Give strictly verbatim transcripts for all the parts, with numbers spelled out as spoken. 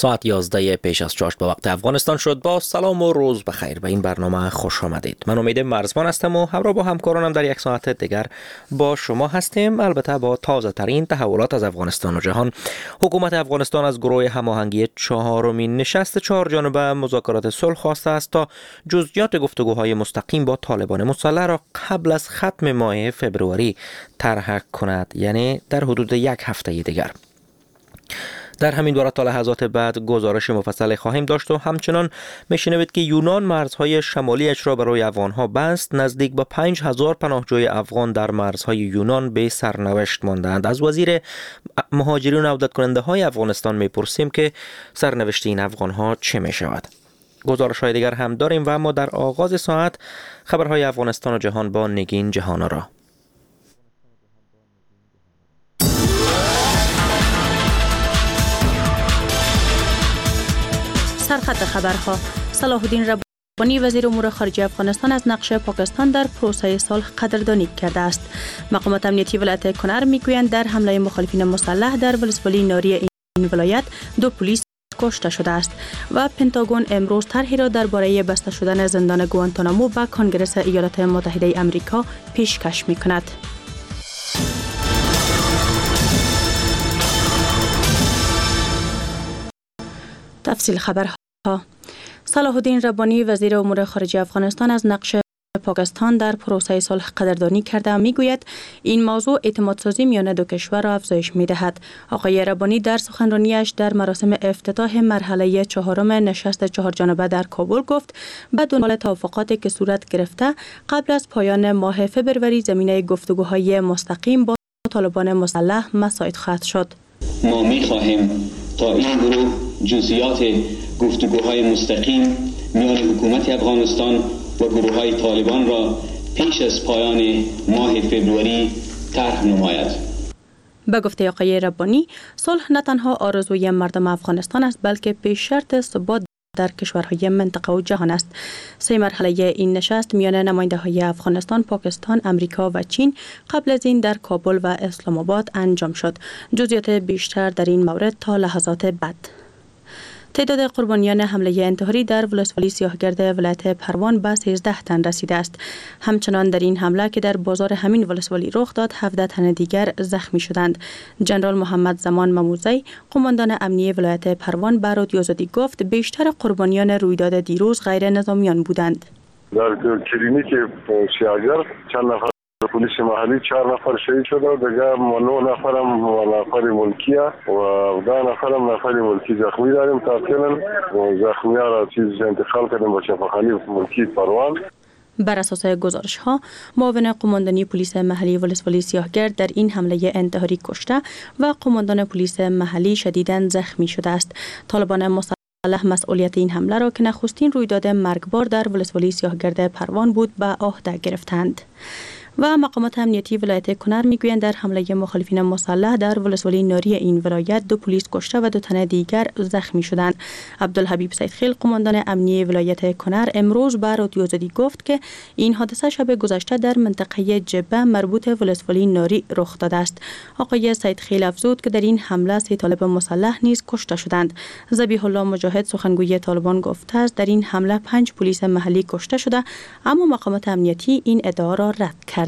ساعت یازده پیش از چاشت به وقت افغانستان شد. با سلام و روز بخیر به این برنامه خوش آمدید. من امید مرزبان هستم و همراه با همکارانم در یک ساعت دیگر با شما هستیم، البته با تازه ترین تحولات از افغانستان و جهان. حکومت افغانستان از گروه هماهنگی چهارمین نشست چهار جانبه مذاکرات صلح خواسته است تا جزئیات گفتگوهای مستقیم با طالبان مسلح را قبل از ختم ماه فبروری طرح کند، یعنی در حدود یک هفته دیگر. در همین دوره تا لحظات بعد گزارش مفصل خواهیم داشت و همچنان میشنوید که یونان مرزهای شمالیش را برای افغانها بست. نزدیک به پنج هزار پناهجوی افغان در مرزهای یونان به سرنوشت ماندند. از وزیر مهاجرین و عودت کننده های افغانستان میپرسیم که سرنوشت این افغانها چه می شود. گزارش های دیگر هم داریم و اما در آغاز ساعت خبرهای افغانستان و جهان با نگین جهان‌آرا. سرخط خبرها. صلاح الدین ربانی وزیر امور خارجه افغانستان از نقش پاکستان در پروسه صلح قدردانی کرده است. مقامات امنیتی ولایت کنر میگویند در حمله مخالفین مسلح در ولسوالی ناری این ولایت دو پلیس کشته شده است و پنتاگون امروز طرحی را درباره بسته شدن زندان گوانتانامو به کنگره ایالات متحده آمریکا پیشکش می‌کند. تفصیل خبرها. صلاح الدین ربانی وزیر امور خارجه افغانستان از نقش پاکستان در پروسه صلح قدردانی کرده میگوید این موضوع اعتماد سازی میان دو کشور را افزایش میدهد. آقای ربانی در سخنرانیش در مراسم افتتاح مرحله چهارم نشست چهار جانبه در کابل گفت به دنبال توافقاتی که صورت گرفته قبل از پایان ماه فبروری زمینه گفتگوهای مستقیم با طالبان مسلح مساعد خواهد شد. ما می‌خواهیم تا این گروه جزئیات گفتگوهای مستقیم میان حکومت افغانستان و گروه‌های طالبان را پیش از پایان ماه فبروری طرح نماید. به گفته آقای ربانی، صلح نه تنها آرزوی مردم افغانستان است بلکه پیش شرط ثبات در کشورهای منطقه و جهان است. سه مرحله این نشست میان نماینده‌های افغانستان، پاکستان، امریکا و چین قبل از این در کابل و اسلام آباد انجام شد. جزئیات بیشتر در این مورد تا لحظات بعد. تعداد قربانیان حمله انتحاری در ولسوالی سیاهگرد ولایت پروان به سیزده تن رسیده است. همچنان در این حمله که در بازار همین ولسوالی رخ داد، هفده تن دیگر زخمی شدند. جنرال محمد زمان مموزی، قماندان امنیه ولایت پروان، به رادیو آزادی گفت بیشتر قربانیان رویداد دیروز غیر نظامیان بودند. در کلینیک سیاهگرد چند نفر پلیس محلی چهار نفر شهید شده و دیگر نه نفر هم نفر ملکی و ده نفر هم نفر ملکی زخمی داریم. تاکیداً زخمی ها را چیز انتقال کردیم به شفاخانه ملکی پروان. بر اساس گزارش ها، معاون قماندانی پلیس محلی ولسوالی سیاهگرد در این حمله انتحاری کشته و قماندان پلیس محلی شدیداً زخمی شده است. طالبان مسلح مسئولیت این حمله را که نخستین رویداد مرگبار در ولسوالی سیاهگرد پروان بود به عهده گرفتند. و مقامات امنیتی ولایت کنر میگویند در حمله مخالفین مسلح در ولسوالی ناری این ولایت دو پلیس کشته و دو تن دیگر زخمی شدند. عبدالحبیب سیدخیل، قماندان امنیه ولایت کنر، امروز به رادیو آزادی گفت که این حادثه شب گذشته در منطقه جبه مربوط ولسوالی ناری رخ داده است. آقای سیدخیل افزود که در این حمله سه طالب مسلح نیز کشته شدند. ذبیح الله مجاهد، سخنگوی طالبان، گفته است در این حمله پنج پلیس محلی کشته شده، اما مقامات امنیتی این ادعا را رد کردند.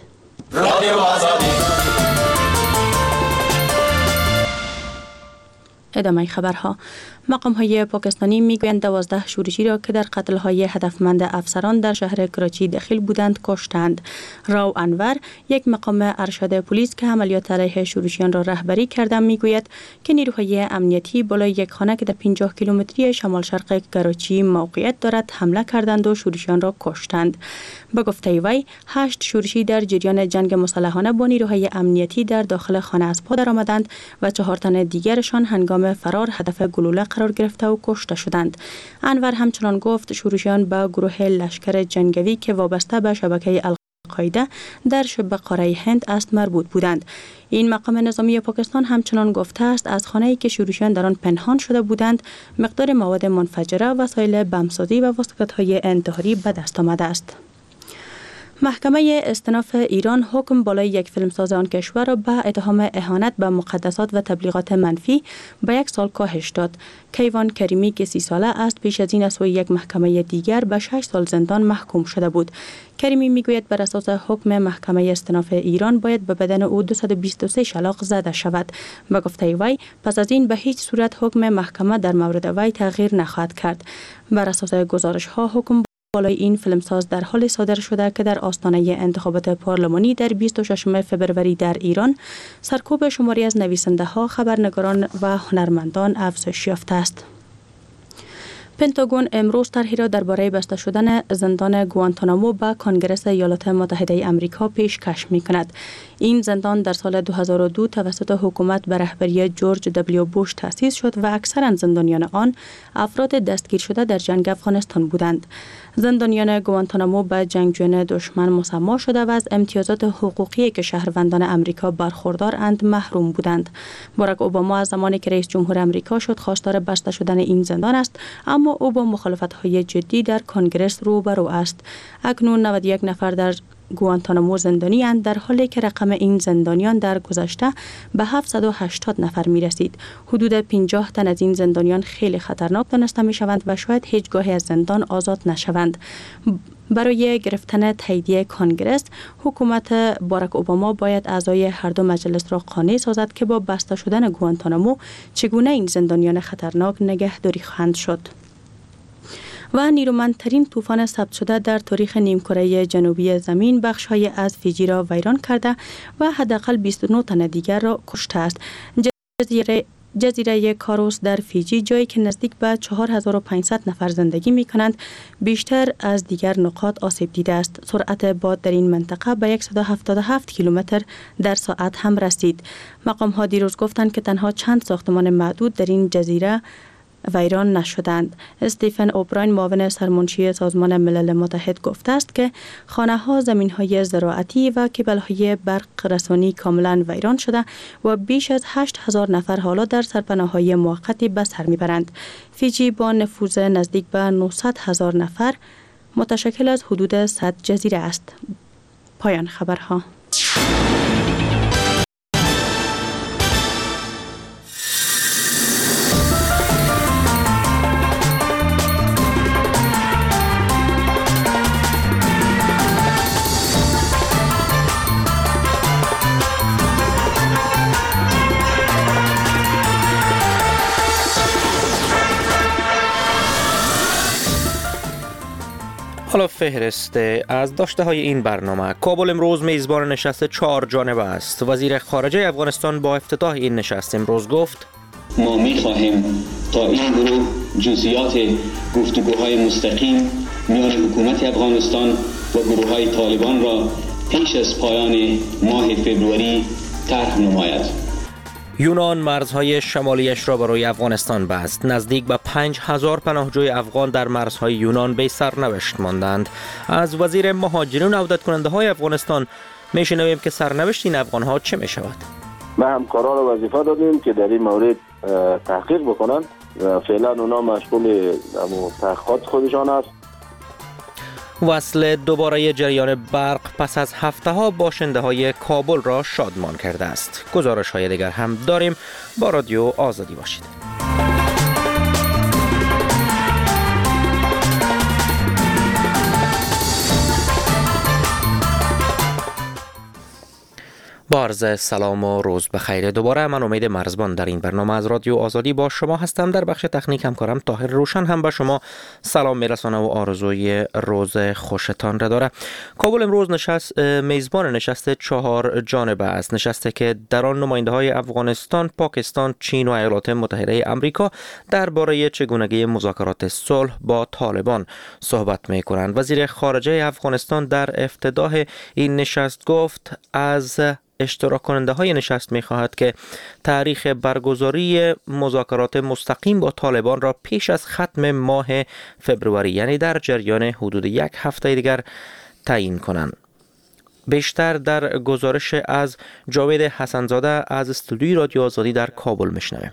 ادامه خبرها. مقام‌های پاکستانی میگویند دوازده شورشی را که در قتل‌های هدفمند افسران در شهر کراچی دخیل بودند کشتند. راو انور، یک مقام ارشد پلیس که عملیات علیه شورشیان را رهبری کرده، میگوید که نیروهای امنیتی بالای یک خانه که در پنجاه کیلومتری شمال شرق کراچی موقعیت دارد حمله کردند و شورشیان را کشتند. به گفته وی، هشت شورشی در جریان جنگ مسلحانه با نیروهای امنیتی در داخل خانه از پا درآمدند و چهار تن دیگرشان هنگام فرار هدف گلوله قرار گرفته و کشته شدند. انور همچنان گفت شورشیان به گروه لشکر جنگی که وابسته به شبکه القاعده در شبه قاره هند است مربوط بودند. این مقام نظامی پاکستان همچنان گفته است از خانه‌ای که شورشیان در آن پنهان شده بودند مقدار مواد منفجره، وسایل بمبسازی و واسکت‌های انتحاری به دست آمده است. محکمه استئناف ایران حکم بالای یک فیلمساز آن کشور را به اتهام اهانت به مقدسات و تبلیغات منفی به یک سال کاهش داد. کیوان کریمی که سی ساله است پیش از این از سوی یک محکمه دیگر به شش سال زندان محکوم شده بود. کریمی میگوید بر اساس حکم محکمه استئناف ایران باید به بدن او دویست و بیست و سه شلاق زده شود. به گفته وی پس از این به هیچ صورت حکم محکمه در مورد وی تغییر نخواهد کرد. بر اساس گزارش ها حکم بالای این فیلمساز در حال صادر شده که در آستانه انتخابات پارلمانی در بیست و ششم فوریه در ایران سرکوب شماری از نویسنده ها، خبرنگاران و هنرمندان افزایش یافته است. پنتاگون امروز طرحی را درباره بسته شدن زندان گوانتانامو به کنگره ایالات متحده آمریکا پیشکش می کند. این زندان در سال دو هزار و دو توسط حکومت به رهبری جورج دبلیو بوش تأسیس شد و اکثرا زندانیان آن افراد دستگیر شده در جنگ افغانستان بودند. زندانیان گوانتانامو به جنگجویان دشمن مسما شده و از امتیازات حقوقی که شهروندان امریکا برخوردارند محروم بودند. باراک اوباما از زمانی که رئیس جمهور امریکا شد خواستار بسته شدن این زندان است، اما او با مخالفت‌های جدی در کنگره روبرو است. اکنون نود و یک نفر در گوانتانامو زندانی اند، در حالی که رقم این زندانیان در گذشته به هفتصد و هشتاد نفر می رسید. حدود پنجاه تن از این زندانیان خیلی خطرناک دانسته می شوند و شاید هیچ گاهی از زندان آزاد نشوند. برای گرفتن تاییدیه کنگره، حکومت باراک اوباما باید اعضای هر دو مجلس را قانع سازد که با بسته شدن گوانتانامو چگونه این زندانیان خطرناک نگهداری خواهند شد. و نیرومندترین طوفان ثبت شده در تاریخ نیمکره جنوبی زمین بخش‌های از فیجی را ویران کرده و حداقل بیست و نه تن دیگر را کشته است. جزیره جزیره کاروس در فیجی، جایی که نزدیک به چهار هزار و پانصد نفر زندگی می کنند، بیشتر از دیگر نقاط آسیب دیده است. سرعت باد در این منطقه به صد و هفتاد و هفت کیلومتر در ساعت هم رسید. مقام ها دیروز گفتند که تنها چند ساختمان معدود در این جزیره ویران نشدند. استیفن اوبراین معاون سرمنشی سازمان ملل متحد گفته است که خانه ها، زمین های زراعتی و کبل های برق رسانی کاملا ویران شده و بیش از هشت هزار نفر حالا در سرپناه های موقتی به سر میبرند. فیجی با نفوذ نزدیک به نهصد هزار نفر متشکل از حدود صد جزیره است. پایان خبرها. حالا فهرست از داشته های این برنامه. کابل امروز میزبان نشست چهار جانبه است. وزیر خارجه افغانستان با افتتاح این نشست امروز گفت: ما می خواهیم تا این گروه جزئیات گفتگوهای مستقیم میان حکومت افغانستان و گروه های طالبان را پیش از پایان ماه فوریه طرح نماید. یونان مرزهای شمالیش را برای افغانستان بست. نزدیک به پنج هزار پناهجوی افغان در مرزهای یونان به سرنوشت ماندند. از وزیر مهاجرین و عودت کننده های افغانستان میشنویم که سرنوشت این افغان ها چه می شود. ما همکاران وظیفه دادیم که در این مورد تحقیق بکنند و فعلا اونا مشغول تحقیقات خودشان است. وصل دوباره جریان برق پس از هفته ها باشنده های کابل را شادمان کرده است. گزارش های دیگر هم داریم. با رادیو آزادی باشید. با عرض سلام و روز بخیر. دوباره من امید مرزبان در این برنامه از رادیو آزادی با شما هستم. در بخش تکنیک همکارم طاهر روشن هم به شما سلام میرسانه و آرزوی روز خوشتان را داره. کابل امروز نشست میزبان نشست چهار جانبه است. نشسته که در آن نماینده های افغانستان، پاکستان، چین و ایالات متحده آمریکا درباره چگونگی مذاکرات صلح با طالبان صحبت می کنند. وزیر خارجه افغانستان در افتتاح این نشست گفت از اشتراک کننده های نشست می خواهد که تاریخ برگزاری مذاکرات مستقیم با طالبان را پیش از ختم ماه فوریه، یعنی در جریان حدود یک هفته دیگر، تعیین کنند. بیشتر در گزارش از جاوید حسنزاده از استودیوی رادیو آزادی در کابل میشنویم.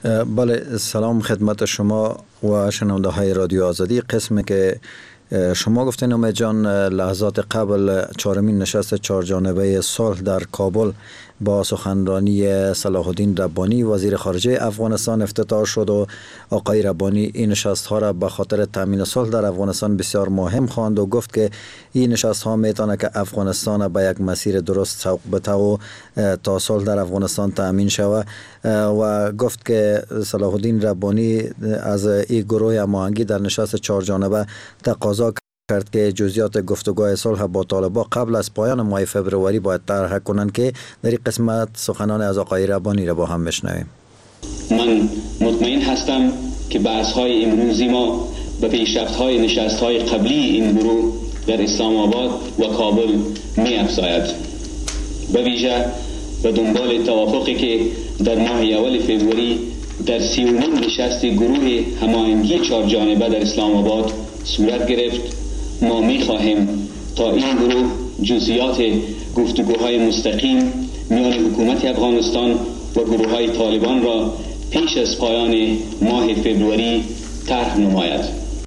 بله، سلام خدمت شما و شنونده های رادیو آزادی. قسمی که شما گفتین امید جان، لحظات قبل چهارمین نشست چهارجانبه صلح در کابل با سخنرانی صلاح الدین ربانی وزیر خارجه افغانستان افتتاح شد و آقای ربانی این نشست ها را به خاطر تامین صلح در افغانستان بسیار مهم خواند و گفت که این نشست ها میتونه که افغانستان به یک مسیر درست سوق بده و تا صلح در افغانستان تامین شود و گفت که صلاح الدین ربانی از این گروه هماهنگی در نشست چهار جانبه تقاضا کرد که جزئیات گفتگوهای صلح با طالبان قبل از پایان ماه فوریه باید طرح کنند که در این قسمت سخنان از آقای ربانی را با هم بشنویم. من مطمئن هستم که بحث‌های امروزی ما به پیشرفت‌های نشست‌های قبلی این گروه در اسلام آباد و کابل می‌افزاید. به ویژه به دنبال توافقی که در ماه اول فوریه در سیومین نشست گروه هماهنگی چهار جانبه در اسلام آباد صورت گرفت، ما می‌خواهیم تا این گروه جزئیات گفتگوهای مستقیم میان حکومت افغانستان و گروه‌های طالبان را پیش از پایان ماه فوریه طرح نماید.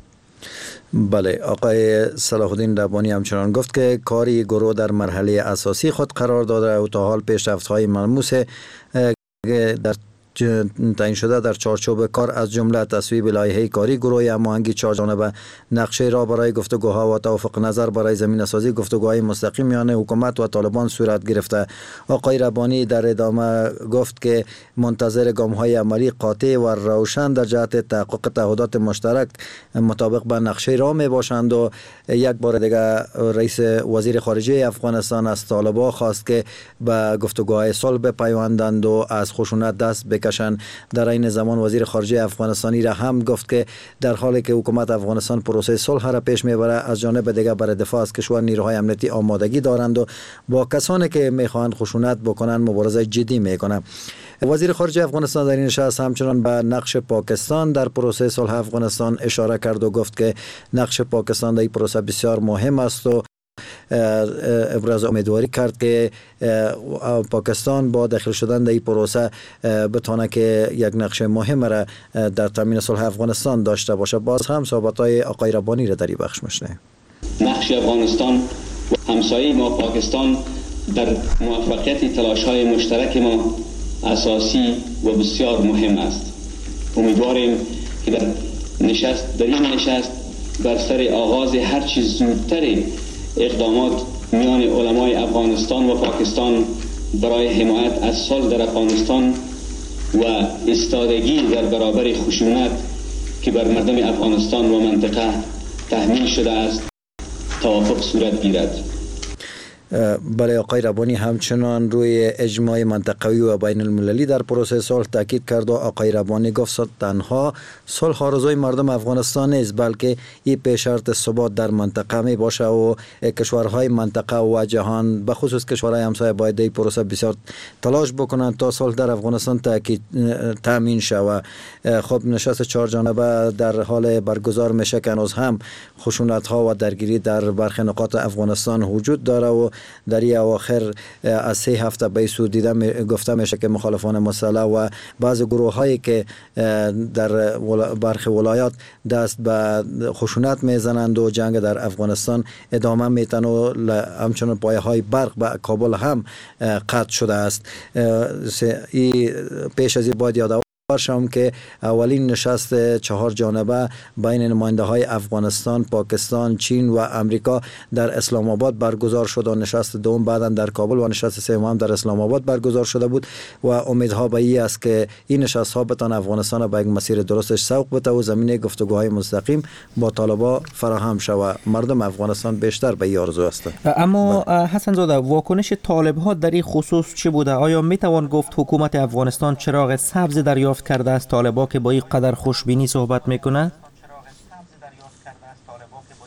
بله، آقای صلاح الدین ربانی همچنان گفت که کاری گروه در مرحله اساسی خود قرار داده و تا حال پیشرفت‌های ملموس در تعیین شده در چارچوب کار از جمله تصویب لایحه کاری گروه هماهنگی چهار جانبه، نقشه را برای گفتگوها و توافق نظر برای زمینه سازی گفتگوهای مستقیم میان حکومت و طالبان صورت گرفته. آقای ربانی در ادامه گفت که منتظر گام‌های عملی قاطع و روشن در جهت تحقق تعهدات مشترک مطابق با نقشه را می باشند و یک بار دیگر رئیس وزیر خارجه افغانستان از طالبان خواست که به گفتگوهای صلح بپیوندند و از خشونت دست بکشند. در این زمان وزیر خارجه افغانستانی را هم گفت که در حالی که حکومت افغانستان پروسه صلح را پیش میبرد، از جانب دیگر برای دفاع از کشور نیروهای امنیتی آمادگی دارند و با کسانی که میخواهند خشونت بکنند مبارزه جدی میکنند. وزیر خارجه افغانستان در این نشست همچنان به نقش پاکستان در پروسه صلح افغانستان اشاره کرد و گفت که نقش پاکستان در این پروسه بسیار مهم است و ابراز امیدواری کرد که پاکستان با داخل شدن در این پروسه بتونه که یک نقش مهم را در تامین صلح افغانستان داشته باشه. باز هم صحبت‌های آقای ربانی را در این بخش میشنویم. نقش افغانستان و همسایه ما پاکستان در موفقیت تلاش‌های مشترک ما اساسی و بسیار مهم است. امیدواریم که در نشست در این نشست بر سر آغاز هر چیز زودتر اقدامات میان علمای افغانستان و پاکستان برای حمایت از صلح در افغانستان و ایستادگی در برابر خشونت که بر مردم افغانستان و منطقه تحمیل شده است توافق صورت گیرد. برای آقای ربانی همچنان روی اجماع منطقوی و بین المللی در پروسه صلح تاکید کرد و آقای ربانی گفت تنها صلح آرزوی مردم افغانستان نیست، بلکه این پیشرط ثبات در منطقه می باشه و کشورهای منطقه و جهان به خصوص کشورهای همسایه باید این پروسه بسیار تلاش بکنند تا صلح در افغانستان تاکید تامین شود. خب نشست چهار جانبه در حال برگزار میشه که هنوز هم خشونت ها و درگیری در برخی نقاط افغانستان وجود داره و در این اواخر از سه هفته به سو دیده گفته میشه که مخالفان مسلح و بعض گروه هایی که در برخی ولایات دست به خشونت میزنند و جنگ در افغانستان ادامه میتن و همچنان پایه های برق به کابل هم قطع شده است. این پیش از این باید یاد باشم که اولین نشست چهار جانبه بین نماینده های افغانستان، پاکستان، چین و امریکا در اسلام آباد برگزار شد و نشست دوم بعداً در کابل و نشست سوم هم در اسلام آباد برگزار شده بود و امیدها به این است که این نشست ها بتوان افغانستان به یک مسیر درستش سوق بده و زمینه گفتگوهای مستقیم با طالبان فراهم شود. مردم افغانستان بیشتر به این آرزو هستند. اما حسن زاده، واکنش طالب ها در این خصوص چه بوده؟ آیا می توان گفت حکومت افغانستان چراغ سبز دریافت کرده است طالبان که با این قدر خوشبینی صحبت میکنه؟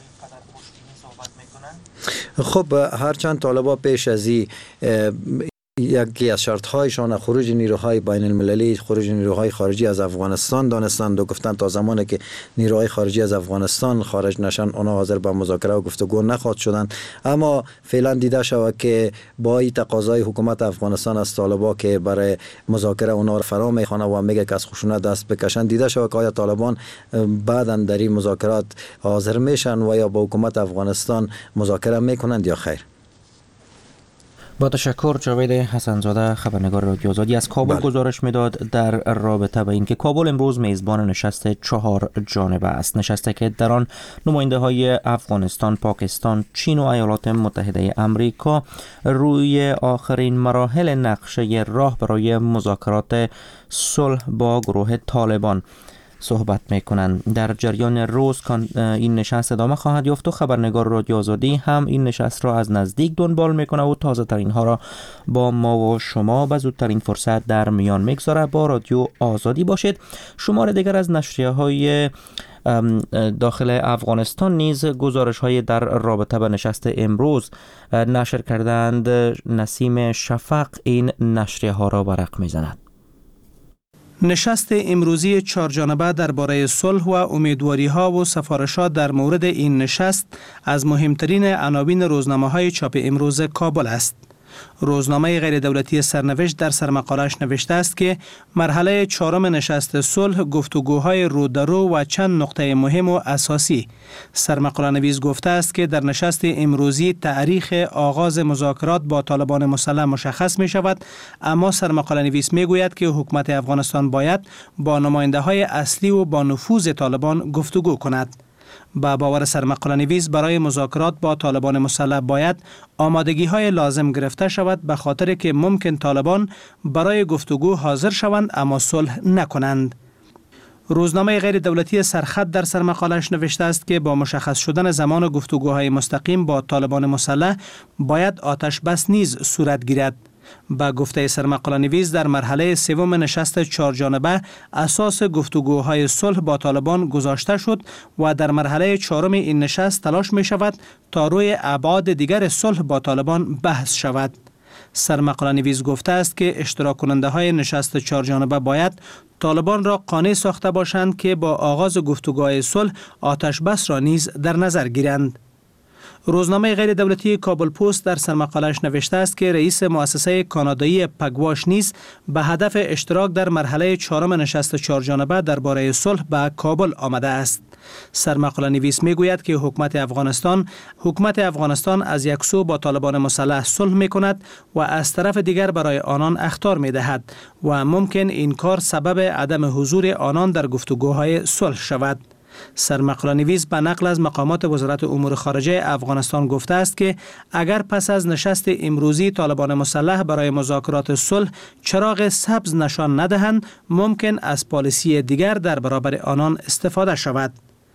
خب هرچند طالبان پیش از این یکی از شرط‌هایشان خروج نیروهای بین المللی، خروج نیروهای خارجی از افغانستان دانستند و گفتند تا زمانی که نیروهای خارجی از افغانستان خارج نشن اونا حاضر به مذاکره و گفتگو نخواهد شدند. اما فعلا دیده شود که با این تقاضای حکومت افغانستان از طالبان که برای مذاکره اونا را فرا میخوانه و میگه که از خشونت دست بکشن، دیده شود که آیا طالبان بعداً در این مذاکرات حاضر میشن و یا با حکومت افغانستان مذاکره میکنند یا خیر. با تشکر. جاوید حسنزاده، خبرنگار رادیو آزادی از کابل بله. گزارش میداد در رابطه با اینکه کابل امروز میزبان نشست چهار جانبه است، نشستی که در آن نماینده های افغانستان، پاکستان، چین و ایالات متحده آمریکا روی آخرین مراحل نقشه راه برای مذاکرات صلح با گروه طالبان صحبت میکنند. در جریان روز این نشست ادامه خواهد یافت و خبرنگار رادیو آزادی هم این نشست را از نزدیک دنبال میکنه و تازه ترین ها را با ما و شما به زودترین فرصت در میان میگذاره. با رادیو آزادی باشید. شماره دیگر از نشریه های داخل افغانستان نیز گزارش های در رابطه به نشست امروز نشر کردند. نسیم شفق این نشریه ها را برق میزند. نشست امروزی چهارجانبه درباره صلح و امیدواری‌ها و سفارشات در مورد این نشست از مهمترین عناوین روزنامه‌های چاپ امروز کابل است. روزنامه غیر دولتی سرنوشت در سرمقاله‌اش نوشته است که مرحله چهارم نشست صلح گفتگوهای رو در رو و چند نقطه مهم و اساسی. سرمقاله نویس گفته است که در نشست امروزی تاریخ آغاز مذاکرات با طالبان مسلح مشخص می شود، اما سرمقاله نویس می گوید که حکومت افغانستان باید با نماینده های اصلی و با نفوذ طالبان گفتگو کند. با باور سرمقاله نویس برای مذاکرات با طالبان مسلح باید آمادگی های لازم گرفته شود، به خاطر که ممکن طالبان برای گفتگو حاضر شوند اما صلح نکنند. روزنامه غیر دولتی سرخط در سرمقاله‌اش نوشته است که با مشخص شدن زمان گفتگوهای مستقیم با طالبان مسلح باید آتش بس نیز صورت گیرد. با گفته سرمقاله نویس در مرحله سوم نشست چهارجانبه اساس گفتگوهای صلح با طالبان گذاشته شد و در مرحله چهارم این نشست تلاش می شود تا روی ابعاد دیگر صلح با طالبان بحث شود. سرمقاله نویس گفته است که اشتراک کننده های نشست چهارجانبه باید طالبان را قانع ساخته باشند که با آغاز گفتگوهای صلح آتش بس را نیز در نظر گیرند. روزنامه غیر دولتی کابل پست در سرمقاله‌اش نوشته است که رئیس مؤسسه کانادایی پگواش نیز به هدف اشتراک در مرحله چهارم نشست چهارجانبه درباره صلح به کابل آمده است. سرمقاله نویس میگوید که حکومت افغانستان حکومت افغانستان از یک سو با طالبان مسلح صلح میکند و از طرف دیگر برای آنان اخطار میدهد و ممکن این کار سبب عدم حضور آنان در گفتگوهای صلح شود. سرمقاله نویس به نقل از مقامات وزارت امور خارجه افغانستان گفته است که اگر پس از نشست امروزی طالبان مسلح برای مذاکرات صلح چراغ سبز نشان ندهند، ممکن از پالیسی دیگر در برابر آنان استفاده شود.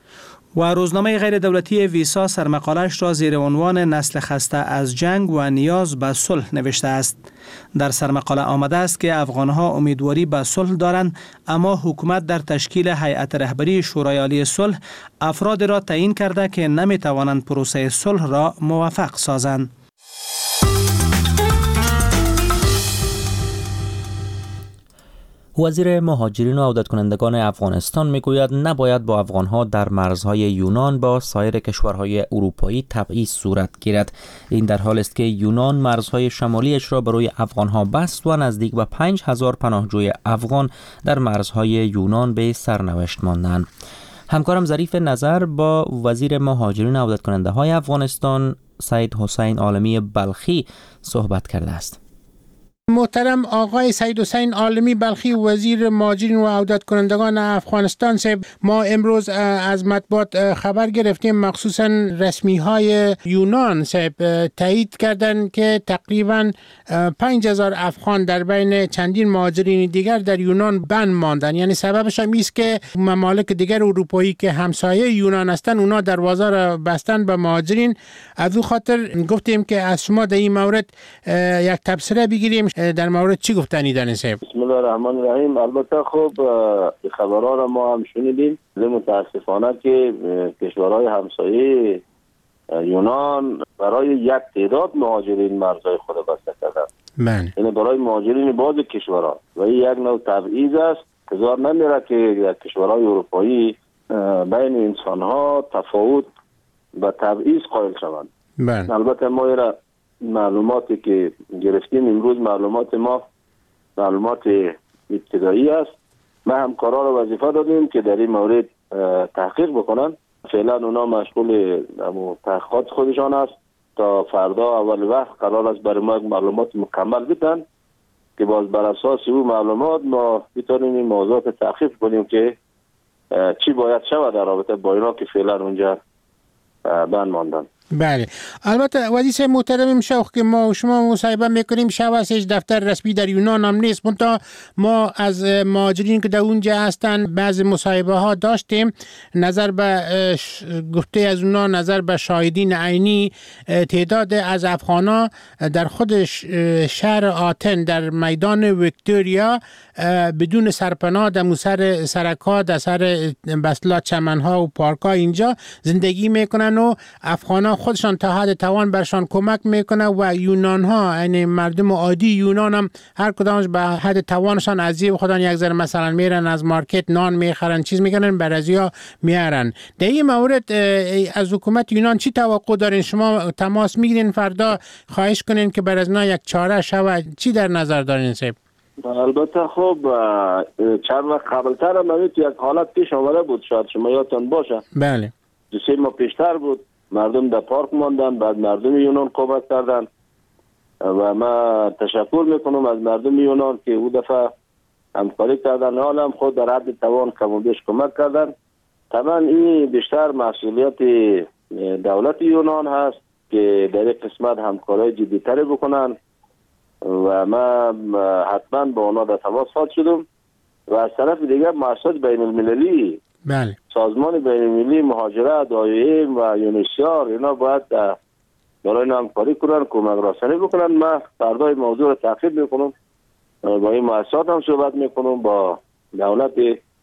و روزنامه غیر دولتی ویسا سرمقاله‌اش را زیر عنوان نسل خسته از جنگ و نیاز به صلح نوشته است. در سرمقاله آمده است که افغانها امیدواری به صلح دارند، اما حکومت در تشکیل هیئت رهبری شورای عالی صلح افراد را تعیین کرده که نمی توانند پروسه صلح را موفق سازند. وزیر مهاجرین و عودت کنندگان افغانستان میگوید نباید با افغانها در مرزهای یونان با سایر کشورهای اروپایی تبعیض صورت گیرد. این در حالی است که یونان مرزهای شمالیش را برای افغانها بست و نزدیک به پنج هزار پناهجوی افغان در مرزهای یونان به سرنوشت ماندند. همکارم ظریف نظر با وزیر مهاجرین و عودت کننده های افغانستان سید حسین عالمی بلخی صحبت کرده است. محترم آقای سید حسین عالمی بلخی وزیر مهاجرین و عودت کنندگان افغانستان صاحب، ما امروز از مطبوعات خبر گرفتیم مخصوصا رسمی های یونان صاحب تایید کردن که تقریبا پنج هزار افغان در بین چندین مهاجرین دیگر در یونان بند ماندن. یعنی سببش هم است که ممالک دیگر اروپایی که همسایه یونان هستند اونا دروازه را بستن به مهاجرین. از او خاطر گفتیم که از شما در این مورد یک تبصره بگیریم در مورد چی گفتنی دارین صاحب؟ بسم الله الرحمن الرحیم. البته خب خبرها را ما هم شنیدیم. متاسفانه که کشورهای همسایه یونان برای یک تعداد مهاجرین مرزهای خود بسته کردند. بله. یعنی برای مهاجرین بعض کشورها و این یک نوع تبعیض است. انتظار نمیره که کشورهای اروپایی بین انسانها تفاوت و تبعیض قائل شوند. بله. البته ما ایره معلوماتی که گرفتیم امروز معلومات ما معلومات ابتدایی است. ما همکارا را وظیفه دادیم که در این مورد تحقیق بکنن. فعلا اونا مشغول تحقیقات خودشان است. تا فردا اول وقت قرار است برای ما معلومات مکمل بدن که باز بر اساس او معلومات ما بتونیم این موضوعات تحقیق کنیم که چی باید شود در رابطه با اینا که فعلا اونجا بند ماندن. بله. البته وزیر محترم شوخ که ما و شما مصاحبه میکنیم شب هستش دفتر رسمی در یونان هم نیست، منتها ما از مهاجرین که در اونجا هستن بعض مصاحبه ها داشتیم. نظر به گفته از اونا، نظر به شاهدین عینی، تعداد از افغانا در خود شهر آتن در میدان ویکتوریا بدون سرپناه در سر سرک‌ها در سر بسلا چمن‌ها و پارک‌ها اینجا زندگی میکنن و افغانا خودشان تا حد توان برشان کمک میکنه و یونان ها یعنی مردم عادی یونان هم هر کدامش به حد توانشان از جیب خودان یک ذره مثلا میرن از مارکت نان میخرن چیز میکنن برازیا میارن. در این مورد از حکومت یونان چی توقع دارین؟ شما تماس میگیرین فردا خواهش کنین که بر از اینا یک چاره شود؟ چی در نظر دارین صاحب؟ البته خب چند وقت قبلتر هم یک حالت پیش آمده بود، شاید شما یادتان باشه. بله. دو سه ماه پیشتر بود، مردم در پارک ماندن، بعد مردم یونان کمک کردن و ما تشکر میکنم از مردم یونان که او دفعه همکاری کردن، حالا هم خود در حد توان کم و بیش کمک کردن. طبعا این بیشتر مسئولیت دولت یونان هست که در این قسمت همکاری جدی‌تری بکنن و ما حتما با اونا در تماس خواهد شدم. و از طرف دیگر مؤسسات بین المللی، بله، سازمان بین المللی مهاجرت، آی‌ام و یونیسیار، اینا باید برای اینا همکاری کنن، کمک رسانی بکنن. من فردا موضوع رو تحقیق میکنم، با این مؤسسات هم صحبت میکنم، با دولت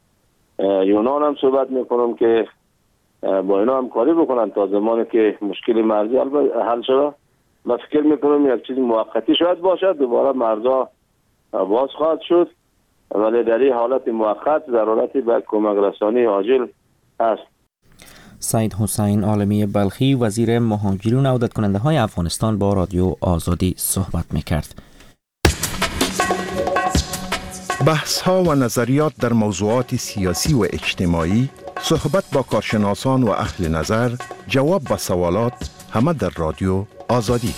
یونان هم صحبت میکنم که با اینا همکاری بکنن تا زمانی که مشکل مرزی حل شده. من فکر میکنم یک چیز موقتی شاید باشه، دوباره مرزا باز خواهد شد، ولی در این حالت موقت ضرورتی به کمک رسانی عاجل است. سید حسین عالمی بلخی وزیر مهاجرین و عودت کننده های افغانستان با رادیو آزادی صحبت میکرد. بحث ها و نظریات در موضوعات سیاسی و اجتماعی، صحبت با کارشناسان و اهل نظر، جواب به سوالات، همه در رادیو آزادی.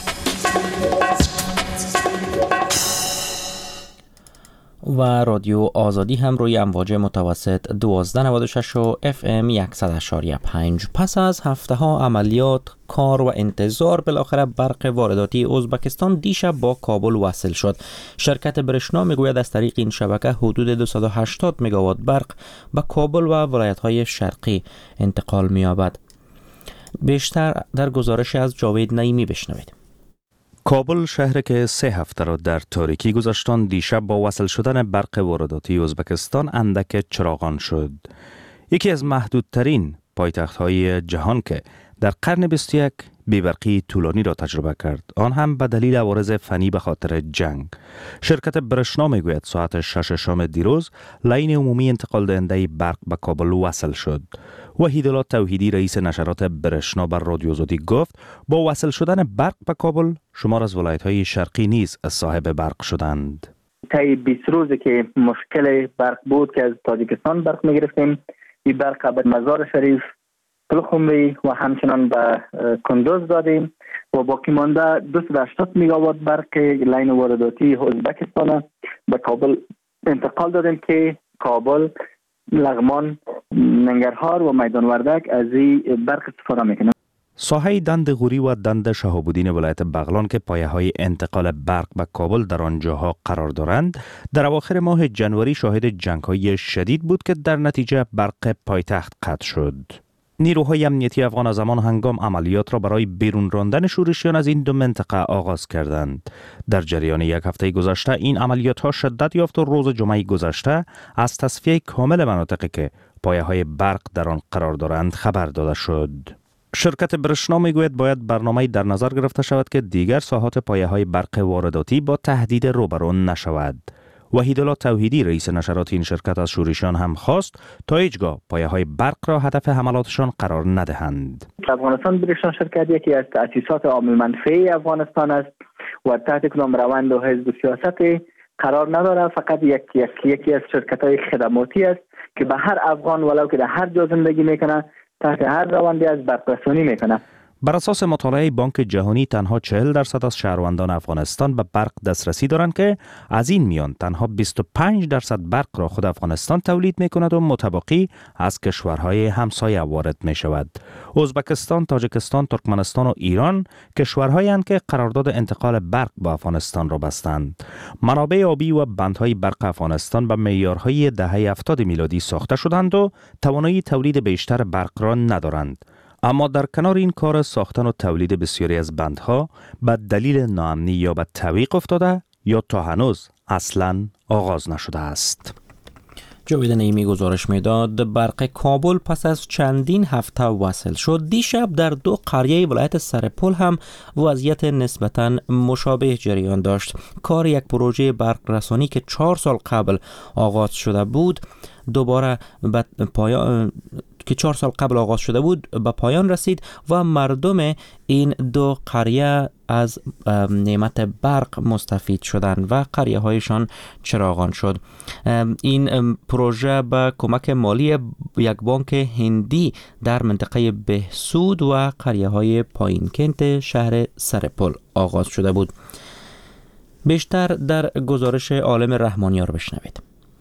و رادیو آزادی هم روی امواج متوسط دوازده نود و شش و اف ام صد و شش و پنج. پس از هفته ها عملیات، کار و انتظار، بالاخره برق وارداتی ازبکستان دیشب با کابل وصل شد. شرکت برشنا میگوید از طریق این شبکه حدود دویست و هشتاد مگاوات برق به کابل و ولایت‌های شرقی انتقال می‌یابد. بیشتر در گزارش از جاوید نعیمی بشنوید. کابل، شهری که سه هفته را در تاریکی گذاشتن، دیشب با وصل شدن برق وارداتی ازبکستان اندک چراغان شد. یکی از محدودترین پایتخت‌های جهان که در قرن بیست و یک بی‌برقی طولانی را تجربه کرد، آن هم به دلیل عوارض فنی به خاطر جنگ. شرکت برشنا میگوید ساعت شش شام دیروز لاین عمومی انتقال دهنده برق به کابل وصل شد. وحیدالله توحیدی، رئیس نشرات برشنا، بر رادیو آزادی گفت با وصل شدن برق به کابل شمار از ولایت‌های شرقی نیز صاحب برق شدند. طی بیست روزی که مشکل برق بود که از تاجیکستان برق می‌گرفتیم، این برق به مزار شریف، پلخمری و همچنان به کندوز دادیم و باقی مانده دویست و هشتاد مگاوات برق لاین وارداتی ازبکستان به کابل انتقال دادیم که کابل، لغمان، ننگرهار و میدان وردک از این برق استفاده میکنند. ساحه دند غوری و دند شهاب‌الدین ولایت بغلان که پایه‌های انتقال برق به کابل در آنجاها قرار دارند، در اواخر ماه جنوری شاهد جنگ‌های شدید بود که در نتیجه برق پایتخت قطع شد. نیروهای امنیتی افغان از همان هنگام عملیات را برای بیرون راندن شورشیان از این دو منطقه آغاز کردند. در جریان یک هفته گذشته این عملیات ها شدت یافت و روز جمعه گذشته از تصفیه کامل مناطقی که پایه‌های برق در آن قرار دارند خبر داده شد. شرکت برشنا میگوید باید برنامه‌ای در نظر گرفته شود که دیگر ساحات پایه‌های برق وارداتی با تهدید روبرو نشود. وحیدالله توحیدی رئیس نشرات این شرکت از شوریشان هم خواست تا هیچگاه پایه‌های برق را هدف حملاتشان قرار ندهند. افغانستان برشنا شرکت یکی از تأسیسات عامه منفعه افغانستان است و تحت کدام روند و حزب و سیاست قرار نداره. فقط یک یک یکی از شرکت‌های خدماتی است که به هر افغان ولو که در هر جا زندگی میکنه تحت هر روندی از برق رسانی میکنه. بر اساس مطالعه بانک جهانی تنها چهل درصد از شهروندان افغانستان به برق دسترسی دارند که از این میان تنها بیست و پنج درصد برق را خود افغانستان تولید میکند و متبقی از کشورهای همسایه وارد می شود. ازبکستان، تاجیکستان، ترکمنستان و ایران کشورهایی اند که قرارداد انتقال برق با افغانستان را بستند. منابع آبی و بندهای برق افغانستان به معیارهای دهه هفتاد میلادی ساخته شدند و توانایی تولید بیشتر برق را ندارند. اما در کنار این کار ساختن و تولید بسیاری از بندها به دلیل ناامنی یا به تعویق افتاده یا تا هنوز اصلاً آغاز نشده است. جاوید نعیمی گزارش میداد. برق کابل پس از چندین هفته وصل شد. دیشب در دو قریه ولایت سرپل هم وضعیت نسبتاً مشابه جریان داشت. کار یک پروژه برق رسانی که چهار سال قبل آغاز شده بود دوباره به پایان که چهار سال قبل آغاز شده بود به پایان رسید و مردم این دو قریه از نعمت برق مستفید شدند و قریه هایشان چراغان شد. این پروژه با کمک مالی یک بانک هندی در منطقه بهسود و قریه های پایین کنت شهر سرپل آغاز شده بود. بیشتر در گزارش عالم رحمانیار بشنوید.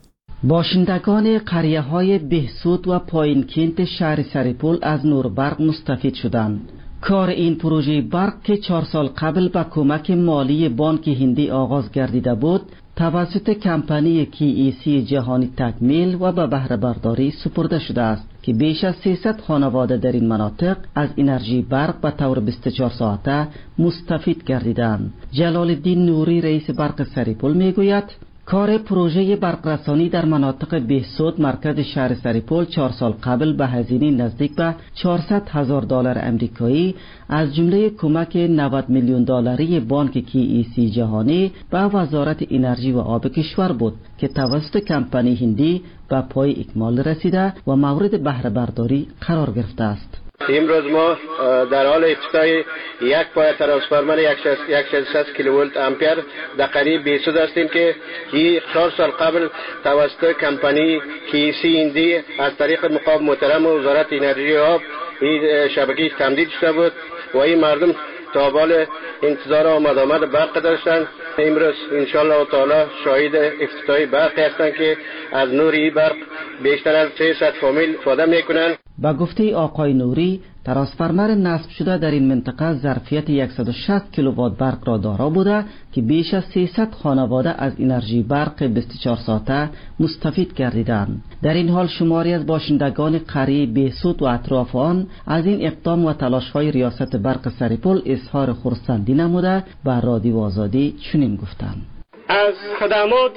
باشندگان قریه های بهسود و پایین کنت شهر سرپل از نور برق مستفید شدند. کار این پروژه برق که چهار سال قبل با کمک مالی بانک هندی آغاز گردیده بود توسط کمپانی کی ای سی جهانی تکمیل و به بهره برداری سپرده شده است که بیش از سیصد خانواده در این مناطق از انرژی برق به طور بیست و چهار ساعته مستفید گردیدند. جلال الدین نوری رئیس برق سرپل میگوید کار پروژه برقرسانی در مناطق بهسود مرکز شهر سرپل چهار سال قبل به هزینه نزدیک به چهارصد هزار دلار امریکایی از جمله کمک نود میلیون دلاری بانک کی ای سی جهانی به وزارت انرژی و آب کشور بود که توسط کمپانی هندی به پای اکمال رسیده و مورد بهره برداری قرار گرفته است. امروز ما در حال افتتاح یک پای ترانسفورمر صد و شصت کیلوولت آمپر در قریه بهسود هستیم که این چهار سال قبل توسط کمپانی کی سی هندی از طریق مقام محترم وزارت انرژی و آب این شبکه تمدید شده بود و این مردم تا بال انتظار آمد آمد برق داشتند. امروز انشالله تعالی شاهد افتتاح برق هستند که از نوری برق بیشتر از سیصد فامیل استفاده میکنند. با گفته آقای نوری ترانسفورمر نصب شده در این منطقه ظرفیت صد و شصت کیلووات برق را دارا بوده که بیش از سیصد خانواده از انرژی برق بیست و چهار ساعته مستفید گردیدند. در این حال شماری از باشندگان قریه بهسود و اطراف آن از این اقدام و تلاش‌های ریاست برق سرپل اظهار خرسندی نموده و رادیو آزادی چنین گفتند: از خدمات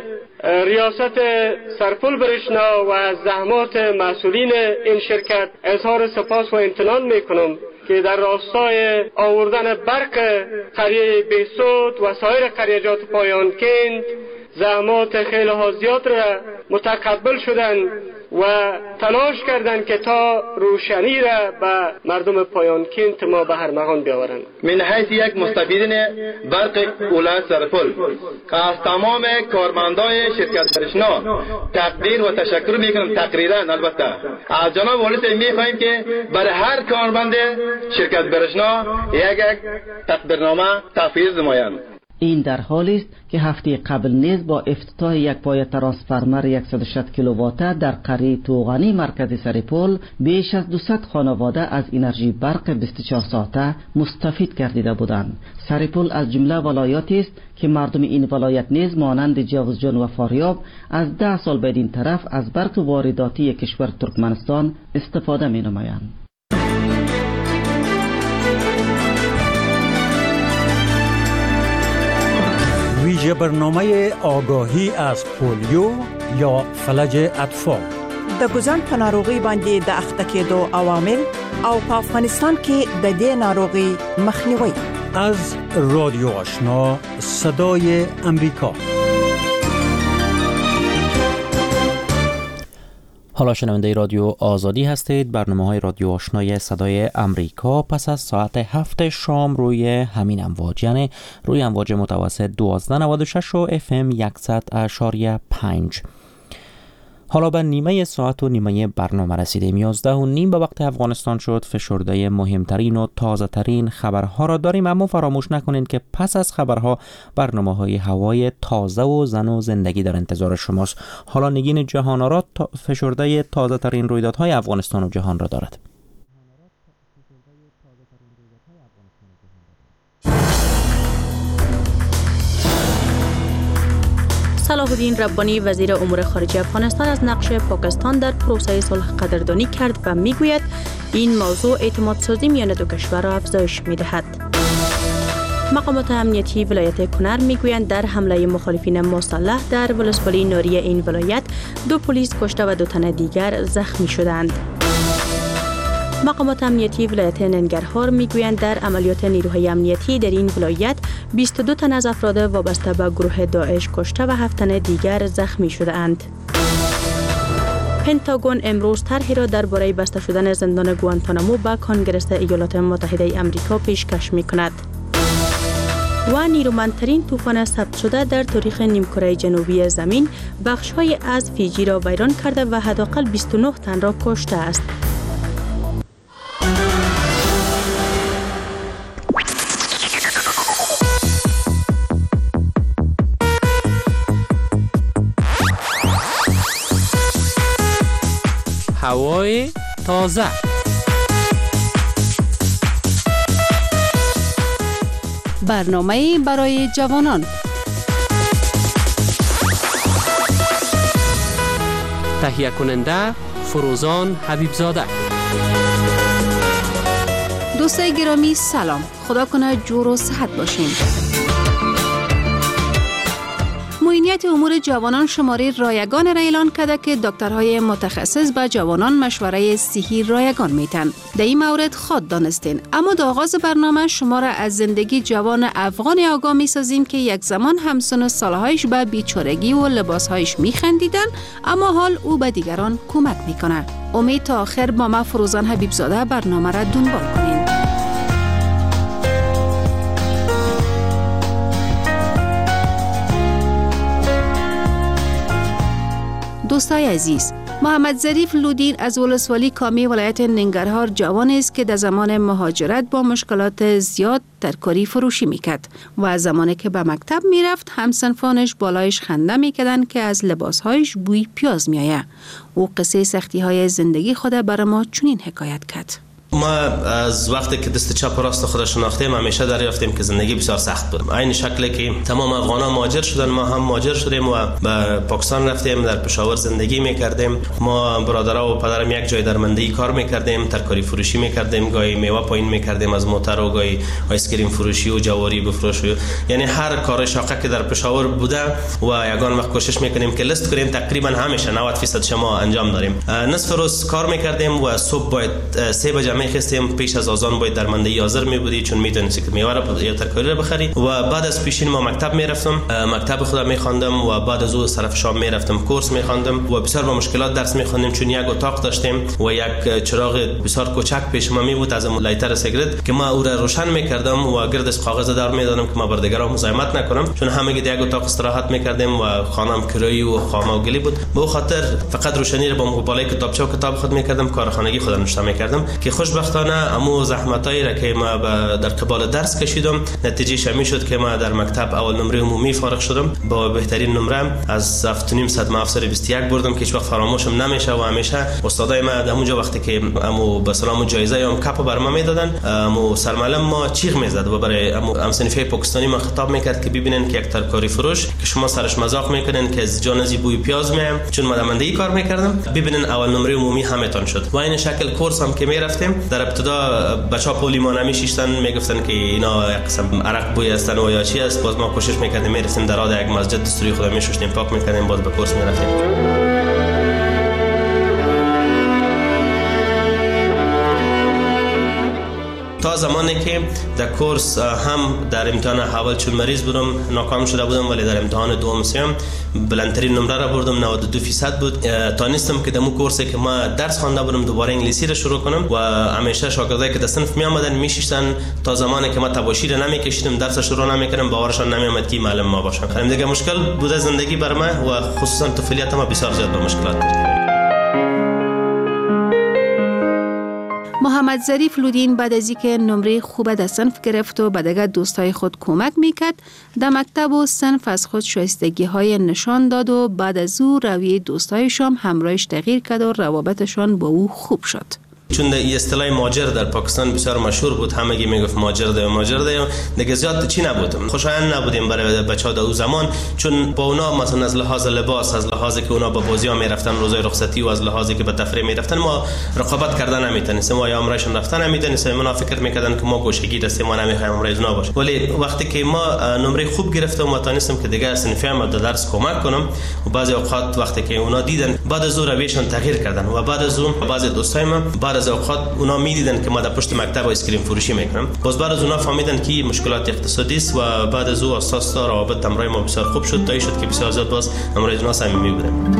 ریاست سرپل برشنا و از زحمات مسئولین این شرکت اظهار سپاس و امتنان میکنم که در راستای آوردن برق قریه بهسود و سایر قریجات پایان کند زحمات خیلی ها زیاد را متقبل شدند و تلاش کردند که تا روشنی را به مردم پایان کنت ما به هرمغان بیاورند. من حیث یک مستفیدین برق ولایت سرپل از تمام کارمندای شرکت برشنا تقدیر و تشکر میکنم. تقریرا البته از جناب والی میخواهیم که برای هر کارمند شرکت برشنا یک یک تقدیرنامه تحفیظ نمایند. این در حالی است که هفته قبل نیز با افتتاح یک پای ترانسفورمر صد و شصت کیلوواته در قریه توغانی مرکز سرپل بیش از دویست خانواده از انرژی برق بیست و چهار ساعته مستفید گردیده بودند. سرپل از جمله ولایاتی است که مردم این ولایت نیز مانند جوزجان و فاریاب از ده سال بدین طرف از برق وارداتی کشور ترکمنستان استفاده می نمایند. ویژه برنامه آگاهی از پولیو یا فلج اطفال د ګوزن په ناروغي باندې د اخته کېدو عوامل او په افغانستان کې د دې ناروغي مخنیوي. از رادیو آشنا صدای امریکا. حالا شنونده رادیو آزادی هستید. برنامه های رادیو آشنای صدای امریکا پس از ساعت هفت شام روی همین امواج، یعنی روی امواج متوسط دوازده نود و شش و اف ام صد اشاری پنج. حالا به نیمه ساعت و نیمه برنامه رسیدیم. یازده و نیم به وقت افغانستان شد. فشرده مهمترین و تازه ترین خبرها را داریم، اما فراموش نکنید که پس از خبرها برنامه های هوای تازه و زن و زندگی در انتظار شماست. حالا نگین جهان آرا فشرده تازه ترین رویدادهای افغانستان و جهان را دارد. صلاح الدین ربانی وزیر امور خارجه افغانستان از نقش پاکستان در پروسه صلح قدردانی کرد و میگوید این موضوع اعتماد سازی میان دو کشور را افزایش میدهد. مقامات امنیتی ولایت کنر میگویند در حمله مخالفین مسلح در ولسوالی نوری این ولایت دو پلیس کشته و دو تن دیگر زخمی شدند. مقامات امنیتی ولایت ننگرهار میگویند در عملیات نیروهای امنیتی در این ولایت بیست و دو تن از افراد وابسته به گروه داعش کشته و هفت تن دیگر زخمی شده اند. پنتاگون امروز طرحی را درباره بسته شدن زندان گوانتانامو به کنگره ایالات متحده آمریکا پیشکش میکند. و نیرومندترین طوفان ثبت شده در تاریخ نیمکره جنوبی زمین بخش‌های از فیجی را ویران کرده و حداقل بیست و نه تن را کشته است. هوای تازه. برنامه برای جوانان. تهیه کننده فروزان حبیبزاده. دوستای گرامی سلام. خدا کنه جور و صحت باشین. معینیت امور جوانان شماره رایگان را اعلان کرده که دکترهای متخصص به جوانان مشوره صحی رایگان میتن. در این مورد خود دانستین. اما در آغاز برنامه شما را از زندگی جوان افغان آگاه میسازیم که یک زمان همسن سالهایش به بیچارگی و لباسهایش میخندیدن، اما حال او به دیگران کمک میکنه. امید تا آخر با ما فروزان حبیبزاده برنامه را دنبال کنین. دوستای عزیز، محمد ظریف لودین از ولسوالی کامی ولایت ننگرهار جوانی است که در زمان مهاجرت با مشکلات زیاد ترکاری فروشی میکرد و از زمانی که به مکتب میرفت همسنفانش بالایش خنده میکردن که از لباسهایش بوی پیاز میآید. او قصه سختی های زندگی خود بر ما چنین حکایت کرد. ما از وقتی که دست چپ و راست خود شناختیم همیشه دریافتیم که زندگی بسیار سخت بود. عین شکلی که تمام افغانان مهاجر شدن ما هم مهاجر شدیم و به پاکستان رفتیم، در پشاور زندگی میکردیم. ما برادرها و پدرم یک جای در مندی کار میکردیم، ترکاری فروشی میکردیم، گاهی میوه پایین میکردیم از موتر و گاهی آیس کریم فروشی و جواری بفروش، یعنی هر کار شاقه که در پشاور بوده و یگان وقت کوشش میکنیم که لیست کنیم. تقریبا همیشه نود درصد شما انجام داریم. نصف روز کار میکردیم و صبح باید سه بجه میخستیم، پیش از اذان باید در منده حاضر میبودی چون میدونستی که میوه را یا ترکاری را بخری. و بعد از پیشین ما مکتب میرفتم، مکتب خودم میخواندم و بعد از او طرف شام میرفتم کورس میخواندم و بسیار با مشکلات درس میخواندیم چون یک اتاق داشتیم و یک چراغ بسیار کوچک پیش ما میبود از لایتر سیگرت که ما او را روشن میکردم و گردش کاغذ دار میدادم که ما بر دیگران مزاحمت نکنم، چون همه در یک اتاق استراحت میکردیم و خانم کرایی و خانه و گلی بود. به خاطر فقط روشنی را با بالای کتابچه و کتاب خود میکردم، کارخانگی خودم نوشته میکردم که خوشبختانه امو زحمتایی را که ما در قبال درس کشیدم نتیجهش می شد که ما در مکتب اول نمره عمومی فارغ شدم با بهترین نمره از هفت و نیم صد افسر بیست و یک بردم که هیچ وقت فراموشم نمیشه و همیشه استادای ما در اونجا وقتی که امو به سلام جایزه یا کاپ بر ما میدادن امو سرمعلم ما چیغ میزد و برای امو همسنفی پاکستانی ما خطاب میکرد که ببینن که یک ترکاری فروش که شما سرش مذاق میکنن که از جان از بوی پیاز میام چون من مندگی کار میکردم، ببینن اول نمره عمومی همتون شد. و این شکل کورس هم که میرفتیم در ابتدا بچه‌ها پولی ما نمیشیشتن، میگفتن که اینا یک قسم عرق بوی هستن و یا چی است. باز ما کوشش میکردیم میرسیم در آد یک مسجد دستوری خدا میشوشتیم پاک میکردیم، باز به کورس میرفتیم. تا زمانی که در کورس هم در امتحان اول چون مریض بودم ناکام شده بودم، ولی در امتحان دوم سوم بلندترین نمره را بردم، نود و دو درصد بود. تانستم که دمو کورسی که ما درس خوانده بودم دوباره انگلیسی را شروع کنم و همیشه شاگردایی که در صنف می آمدن میشیشتن تا زمانی که ما تباشیر نمیکشیدم، درس شروع نمیکردم، باورشان نمیآمد که معلم ما باشم. خیلی دیگه مشکل بوده زندگی بر من و خصوصا طفولیت ما بسیار زیاد با مشکلات داشت. محمد ظریف لودین بعد از اینکه نمره خوب در صنف گرفت و به دیگر دوستای خود کمک میکرد، در مکتب و صنف از خود شایستگی های نشان داد و بعد از او رویه دوستایشان همراهش تغییر کرد و روابطشان با او خوب شد. چون این اصطلاح ماجر در پاکستان بسیار مشهور بود، همگی میگفت ماجر ده ماجر ده، دیگه زیاد چی نبود، خوشایند نبودیم برای بچه‌ها در اون زمان، چون با اونا مثلا از لحاظ لباس، از لحاظی که اونا با بازی‌ها میرفتن روزای رخصتی و از لحاظی که به تفریح میرفتن ما رقابت کردن نمیتونستیم، ما یا عمرشون رفتن نمیتونستیم، اونا فکر میکردن که ما گوشگیر هستیم، ما نمیخوایم عمر اونا باشه. ولی وقتی که ما نمره خوب گرفتم و تونستم که دیگه صنفیام در درس کمک کنم و بعضی اوقات وقتی که اونا دیدن بعد از اون رویشون تغییر کردن و بعد از اون بعضی دوستای من بعد از اوقات اونا میدیدن که ما در پشت مکتب آیسکریم فروشی میکنم، باز بعد از اونا فهمیدن که مشکلات اقتصادی است و بعد از او اساس تا روابط همراه ما بسیار خوب شد، تا شد که بسیار زیاد باز همراه اونا صمیمی بودیم.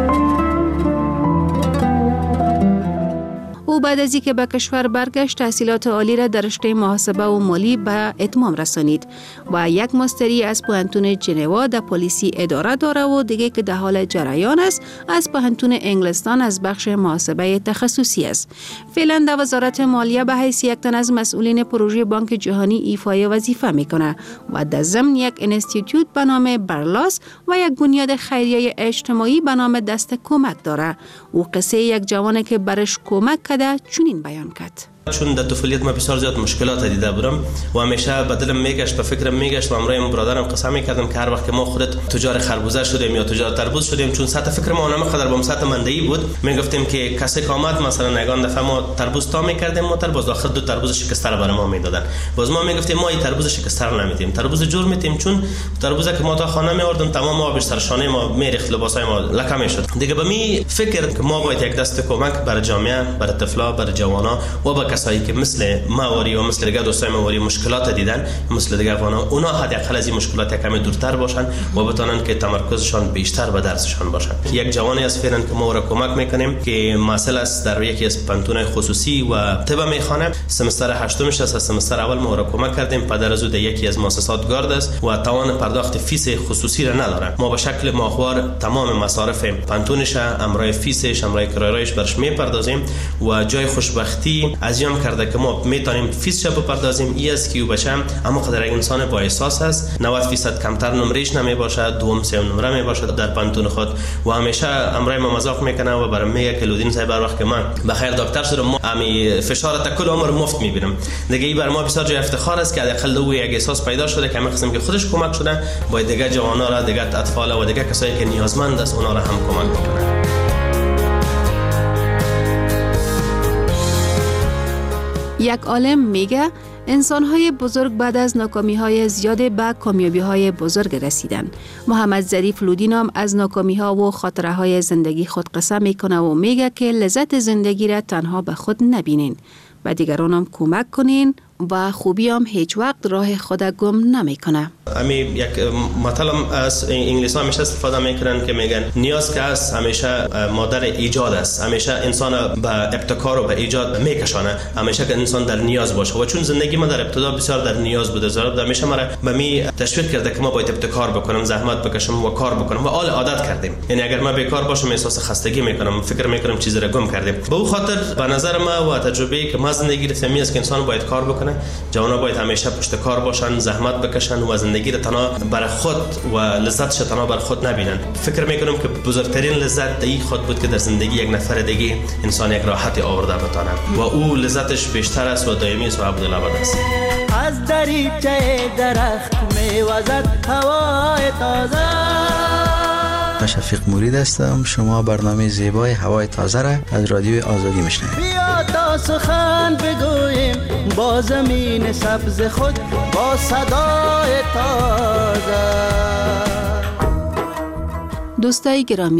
او بعد از اینکه به کشور برگشت تحصیلات عالی را در رشته محاسبه و مالی به اتمام رسانید و یک ماستری از پوهنتون ژنوا در پلیسی اداره داره و دیگه که در حال جریان است از پوهنتون انگلستان از بخش محاسبه تخصصی است. فعلا در وزارت مالیه به حیث یک تن از مسئولین پروژه بانک جهانی ایفای وظیفه میکنه و در ضمن یک انستیتوت به نام برلاس و یک بنیاد خیریه اجتماعی به نام دست کمک داره. او قصه یک جوانه که برش کمک کرده چنین بیان کرد. چون در طفولیت ما بسیار زیاد مشکلات دیده بودم و همیشه به دلم میگشت، به فکرم میگشت و امروز برادرم قسم میکردم که هر وقت که ما خودت تجار خربوزه شدیم یا تجار تربوز شدیم، چون سطح فکر ما اونم با سطح مندهی بود، میگفتیم که کسی که آمد مثلا نگان دفعه ما تربوز تا میکردیم ما تربوز آخر دو تربوز شکسته رو برای ما میدادن، باز ما میگفتیم ما این تربوز شکسته رو نمیدیم، تربوز جور میدیم، چون تربوزی که ما تا خانه میآوردیم تمام آبش سر شانه ما میریخت، لباسای ما لکه میشد. دیگه به می فکر که ما باید یک دست کمک برای جامعه، برای طفلا، برای جوانا و با کسایی که مثل ماوری و مثل دیگه دوستای ماوری مشکلات دیدن، مثل دیگه افغانا، اونا حداقل از این مشکلات کمی دورتر باشن و بتونن که تمرکزشان بیشتر به درسشان باشن. یک جوانی از فعلا که ما را کمک میکنیم که مسئله است در یکی از پنتون خصوصی و طب میخوانه، سمستر هشتمش است، سمستر اول ما را کمک کردیم، پدر از او یکی از مؤسسات گارد است و توان پرداخت فیس خصوصی را نداره، ما به شکل ماهوار تمام مصارف پنتونش امرای فیسش، امرای کرایه‌اش برش میپردازیم و جای خوشبختی ازیام کرده که ما میتونیم فیسش بپردازیم. ای است که او بچه اما قدر انسان با احساس است، نود درصد کمتر نمرهش نمی باشد، دوم سوم نمره می باشد در پنتون خود و همیشه امرای ما مذاق میکنه و برام میگه که لودین صاحب هر وقت که من بخیر دکتر شدم ما امی فشار تا کل عمر مفت میبینم. دیگه این بر ما بسیار جای افتخار است که حداقل او یک احساس پیدا شده که همین قسم که خودش کمک شده باید دیگه جوانا را، دیگه اطفال و دیگه کسایی که نیازمند است اونا را هم کمک بکنه. یک عالم میگه انسان‌های بزرگ بعد از ناکامی‌های زیاد به کامیابی‌های بزرگ رسیدن. محمد ظریف لودین هم از ناکامی‌ها و خاطره‌های زندگی خود قسم میکنه و میگه که لذت زندگی را تنها به خود نبینین، به دیگران هم کمک کنین و خوبی هم هیچ وقت راه خود گم نمیکنه. امی یک مطلب از انگلیسی همیشه استفاده میکنن که میگن نیاز که است همیشه مادر ایجاد است، همیشه انسان به ابتکار و به ایجاد میکشانه، همیشه که انسان در نیاز باشه و چون زندگی ما در ابتدا بسیار در نیاز بوده، زرد همیشه مرا به می تشویق کرده که ما باید ابتکار بکنم، زحمت بکشم و کار بکنم و آل عادت کردیم. یعنی اگر ما بیکار باشم احساس خستگی میکنم، فکر میکنم چیزی را گم کردیم. به اون خاطر به نظر ما و تجربه‌ای که ما زندگی رسمی است که انسان باید کار بکنه، جوانا باید همیشه پشت کار باشن، زحمت بکشن و زندگی را تنها بر خود و لذتش تنها بر خود نبینن. فکر میکنم که بزرگترین لذت دی خود بود که در زندگی یک نفر دیگه انسان یک راحتی آورده بتونه و او لذتش بیشتر است و دائمی است و ابدالابد است. از دریچه درخت میوزد هوای تازه. شفیق مرید هستم. شما برنامه زیبای هوای تازه را از رادیوی آزادی میشنوید. بیا تا سخن بگوییم با زمین سبز خود، با صدای تازه. دوستای گرامی،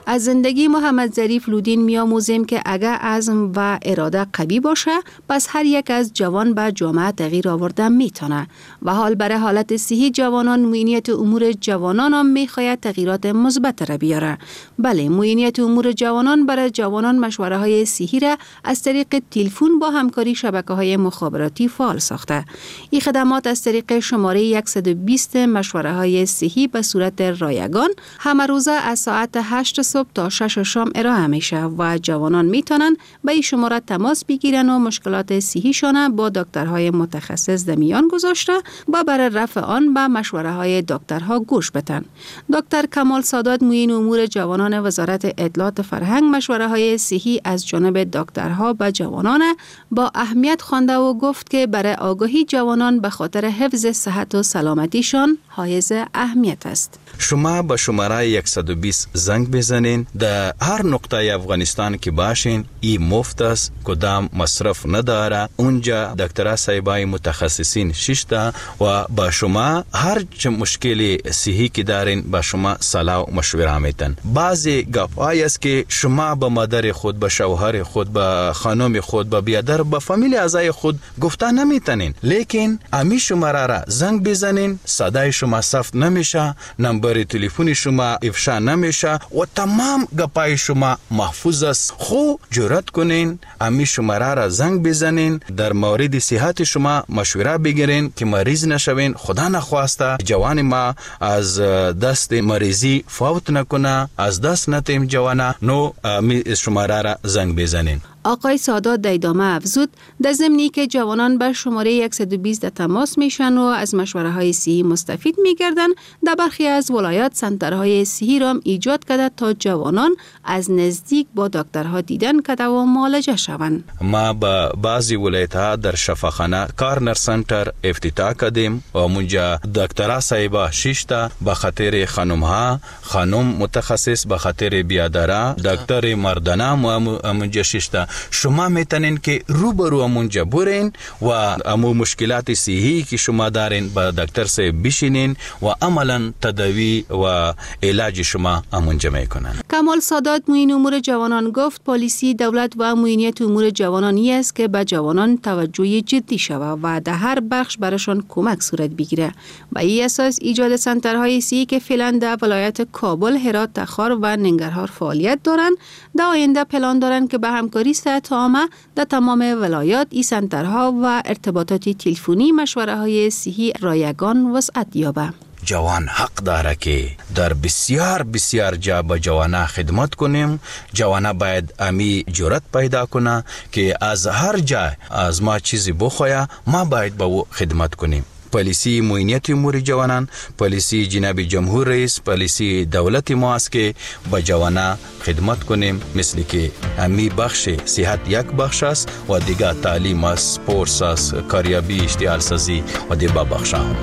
از زندگی محمد ظریف لودین می‌آموزیم که اگر عزم و اراده قوی باشه، پس هر یک از جوان به جامعه تغییر آوردن میتونه و حال برای حالت صحی جوانان معینیت امور جوانان هم میخواهد تغییرات مثبت را بیاره. بله، معینیت امور جوانان برای جوانان مشوره های صحی را از طریق تلفن با همکاری شبکه‌های مخابراتی فعال ساخته. این خدمات از طریق شماره صد و بیست مشوره های صحی به صورت رایگان همه روزه از ساعت هشت صبح تا شش شام ارائه میشه و جوانان میتونن به این شماره تماس بگیرن و مشکلات صحیشان با دکترهای متخصص در میان گذاشته و برای رفع آن به مشوره های دکترها گوش بدن. دکتر کمال سادات معین امور جوانان وزارت اطلاعات فرهنگ مشوره های صحی از جانب دکترها به جوانان با اهمیت خوانده و گفت که برای آگاهی جوانان به خاطر حفظ صحت و سلامتیشان حائز اهمیت است. شما به شماره صد و بیست زنگ بزنین. در هر نقطه افغانستان که باشین این مفت است، کدام مصرف نداره. اونجا دکترها صاحبای متخصصین ششتا و با شما هر چه مشکلی صحی که دارین با شما صلاح و مشوره میتن. بعضی گپ‌هایی است که شما به مادر خود، به شوهر خود، به خانم خود، به بیادر، به فامیل اعضای خود گفته نمیتنین، لیکن امی شماره را زنگ بزنین، صدای شما ثبت نمیشه، نمبر تلفن شما افشا نمیشه و تمام گپای شما محفوظ است. خو جرأت کنین امی شماره را زنگ بزنین، در مورد صحت شما مشوره بگیرین که مریض نشوین. خدا نخواسته جوان ما از دست مریضی فوت نکنه، از دست نتیم جوانه. نو امی شماره را زنگ بزنین. آقای سادات در ادامه افزود در ضمنی که جوانان به شماره صد و بیست تماس میشن و از مشوره های صحی مستفید میگردن، در برخی از ولایات سنترهای صحی را ایجاد کرده تا جوانان از نزدیک با دکترها دیدن کرده و معالجه شوند. ما با بعضی ولایت ها در شفاخانه کارنر سنتر افتتاح کردیم و منجا دکترها صاحبا ششتا به خاطر خانم ها، خانم متخصص به خاطر بیادرها، دکتر مردانه منجا ششتا. شما میتونین که روبرو امونجا برین و امو مشکلات صحی که شما دارین با دکتر سے بشینین و عملا تداوی و علاج شما امونجا میکنن. کمال سادات معین امور جوانان گفت پالیسی دولت و معینیت امور جوانانی است که به جوانان توجه جدی شود و در هر بخش براشون کمک صورت بگیره. به این اساس ایجاد سنترهای صحی که فعلا در ولایت کابل، هرات، تخار و ننگرهار فعالیت دارند، در آینده پلان دارند که به همکاری صحت عامه در تمام ولایات این سنترها و ارتباطات تلفنی مشوره های صحی رایگان وسعت یابه. جوان حق داره که در بسیار بسیار جا با جوانا خدمت کنیم. جوانا باید امی جرأت پیدا کنه که از هر جا از ما چیزی بخواه، ما باید با او خدمت کنیم. پالیسی معینیت امور جوانان، پالیسی جناب جمهور رئیس، پالیسی دولت ما است که با جوانا خدمت کنیم. مثل که امی بخش صحت یک بخش است و دیگر تعلیم است، سپورس است، کاریابی، اشتغال سازی و دیگر بخش هم.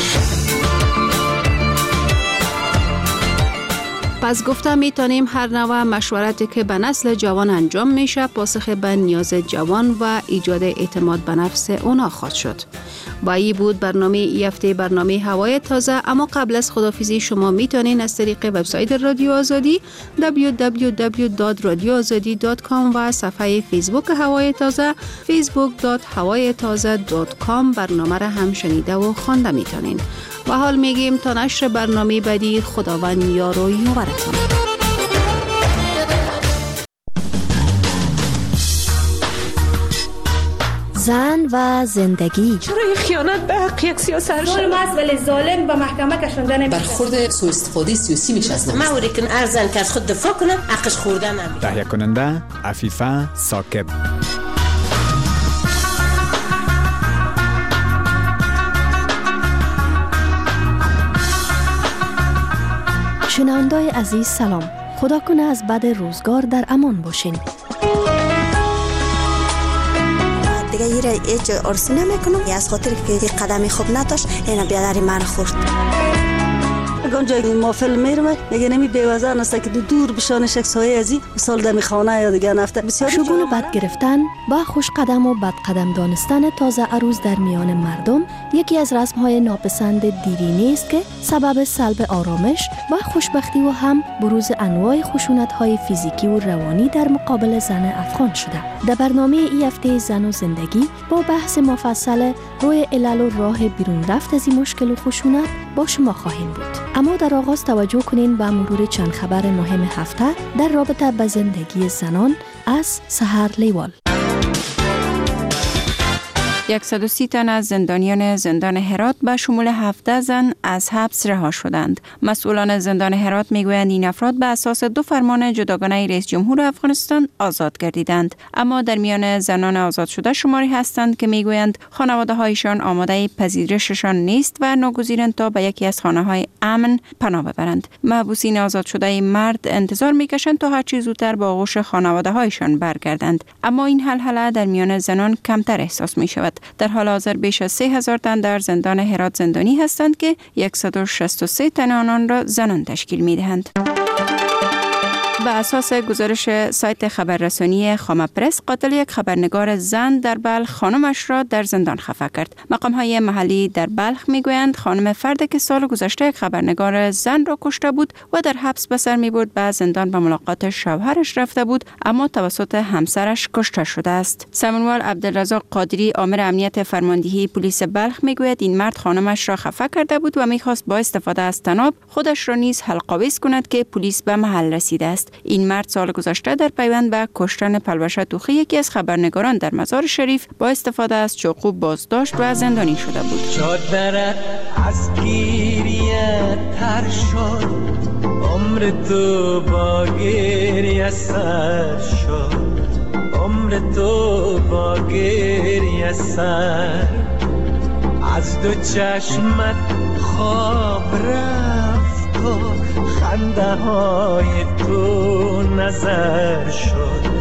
پس گفته میتونیم هر نوع مشورتی که به نسل جوان انجام میشه پاسخ به نیاز جوان و ایجاد اعتماد به نفس اونا خواهد شد. با این بود برنامه ای هفته برنامه هوای تازه. اما قبل از خداحافظی شما میتونین از طریق وبسایت رادیو آزادی دبلیو دبلیو دبلیو دات رادیو آزادی دات کام و صفحه فیسبوک هوای تازه فیسبوک دات هوای تازه دات کام برنامه را هم شنیده و خوانده میتونین. و حال میگیم تا نشر برنامه بعدی خداوند یار و یاورتان. زن و زندگی. چرا این خیانت به حق یک سیاست ظلم است ولی ظالم به محکمه کشانده نمیشه. برخورد سوء استفاده سیاسی میشه از نفس. موری کن ارزن که از خود دفاع کنه حقش خورده نمیشه. تهیه کننده عفیفه ثاقب. شنونده‌های عزیز سلام. خدا کنه از بد روزگار در امان باشین. دیگه یه هیچ ارسی نمیکنم. از خاطر که قدمی خوب نداشت اینا بیادری من خورد. یگان جای ما فیلم میرم میگه نمی بیوزن است که دور بشانش یک سایه ازی سال دمی خانه یا دیگه نفته بسیار شگون و بد گرفتن با خوش قدم و بد قدم دانستن تازه عروس در میان مردم یکی از رسم‌های ناپسند دیرینه است که سبب سلب آرامش و خوشبختی و هم بروز انواع خشونت‌های فیزیکی و روانی در مقابل زن افغان شده. در برنامه ای هفته زن و زندگی با بحث مفصل روی علل و راه بیرون رفت از این مشکل و خشونت با شما خواهیم بود. اما در آغاز توجه کنین به مرور چند خبر مهم هفته در رابطه با زندگی زنان از سحر لیوال. صد و سی تن از زندانیان زندان هرات به شمول هفده زن از حبس رها شدند. مسئولان زندان هرات میگویند این افراد به اساس دو فرمان جداگانه رئیس جمهور افغانستان آزاد گردیدند. اما در میان زنان آزاد شده شماری هستند که میگویند خانواده هایشان آماده پذیرششان نیست و ناگزیرند تا به یکی از خانه های امن پناه ببرند. محبوسین آزاد شده مرد انتظار میکشند تا هر چه زودتر با آغوش خانواده هایشان برگردند. اما این هلهله در میان زنان کمتر احساس می شود. در حال حاضر بیش از سه هزار تن در زندان هرات زندانی هستند که صد و شصت و سه تن آنان را زنان تشکیل می دهند. به اساس گزارش سایت خبررسانی خامه پرس، قاتل یک خبرنگار زن در بلخ خانمش را در زندان خفه کرد. مقام‌های محلی در بلخ میگویند خانم فرد که سال گذشته یک خبرنگار زن را کشته بود و در حبس به سر میبرد به زندان به ملاقات شوهرش رفته بود، اما توسط همسرش کشته شده است. سمنوال عبدالرزاق قادری آمر امنیت فرماندهی پلیس بلخ میگوید این مرد خانمش را خفه کرده بود و میخواست با استفاده از طناب خودش را نیز حلق‌آویز کند که پلیس به محل رسیده است. این مرد سال گذشته در پیوند به کشتن پلوشه توخی یکی از خبرنگاران در مزار شریف با استفاده از چاقو بازداشت و زندانی شده بود. چادرت از گیریه تر شد، عمر تو با گریه سر شد، عمر تو با گریه سر، از دو چشمت خواب رفت و خنده های تو نظر شد.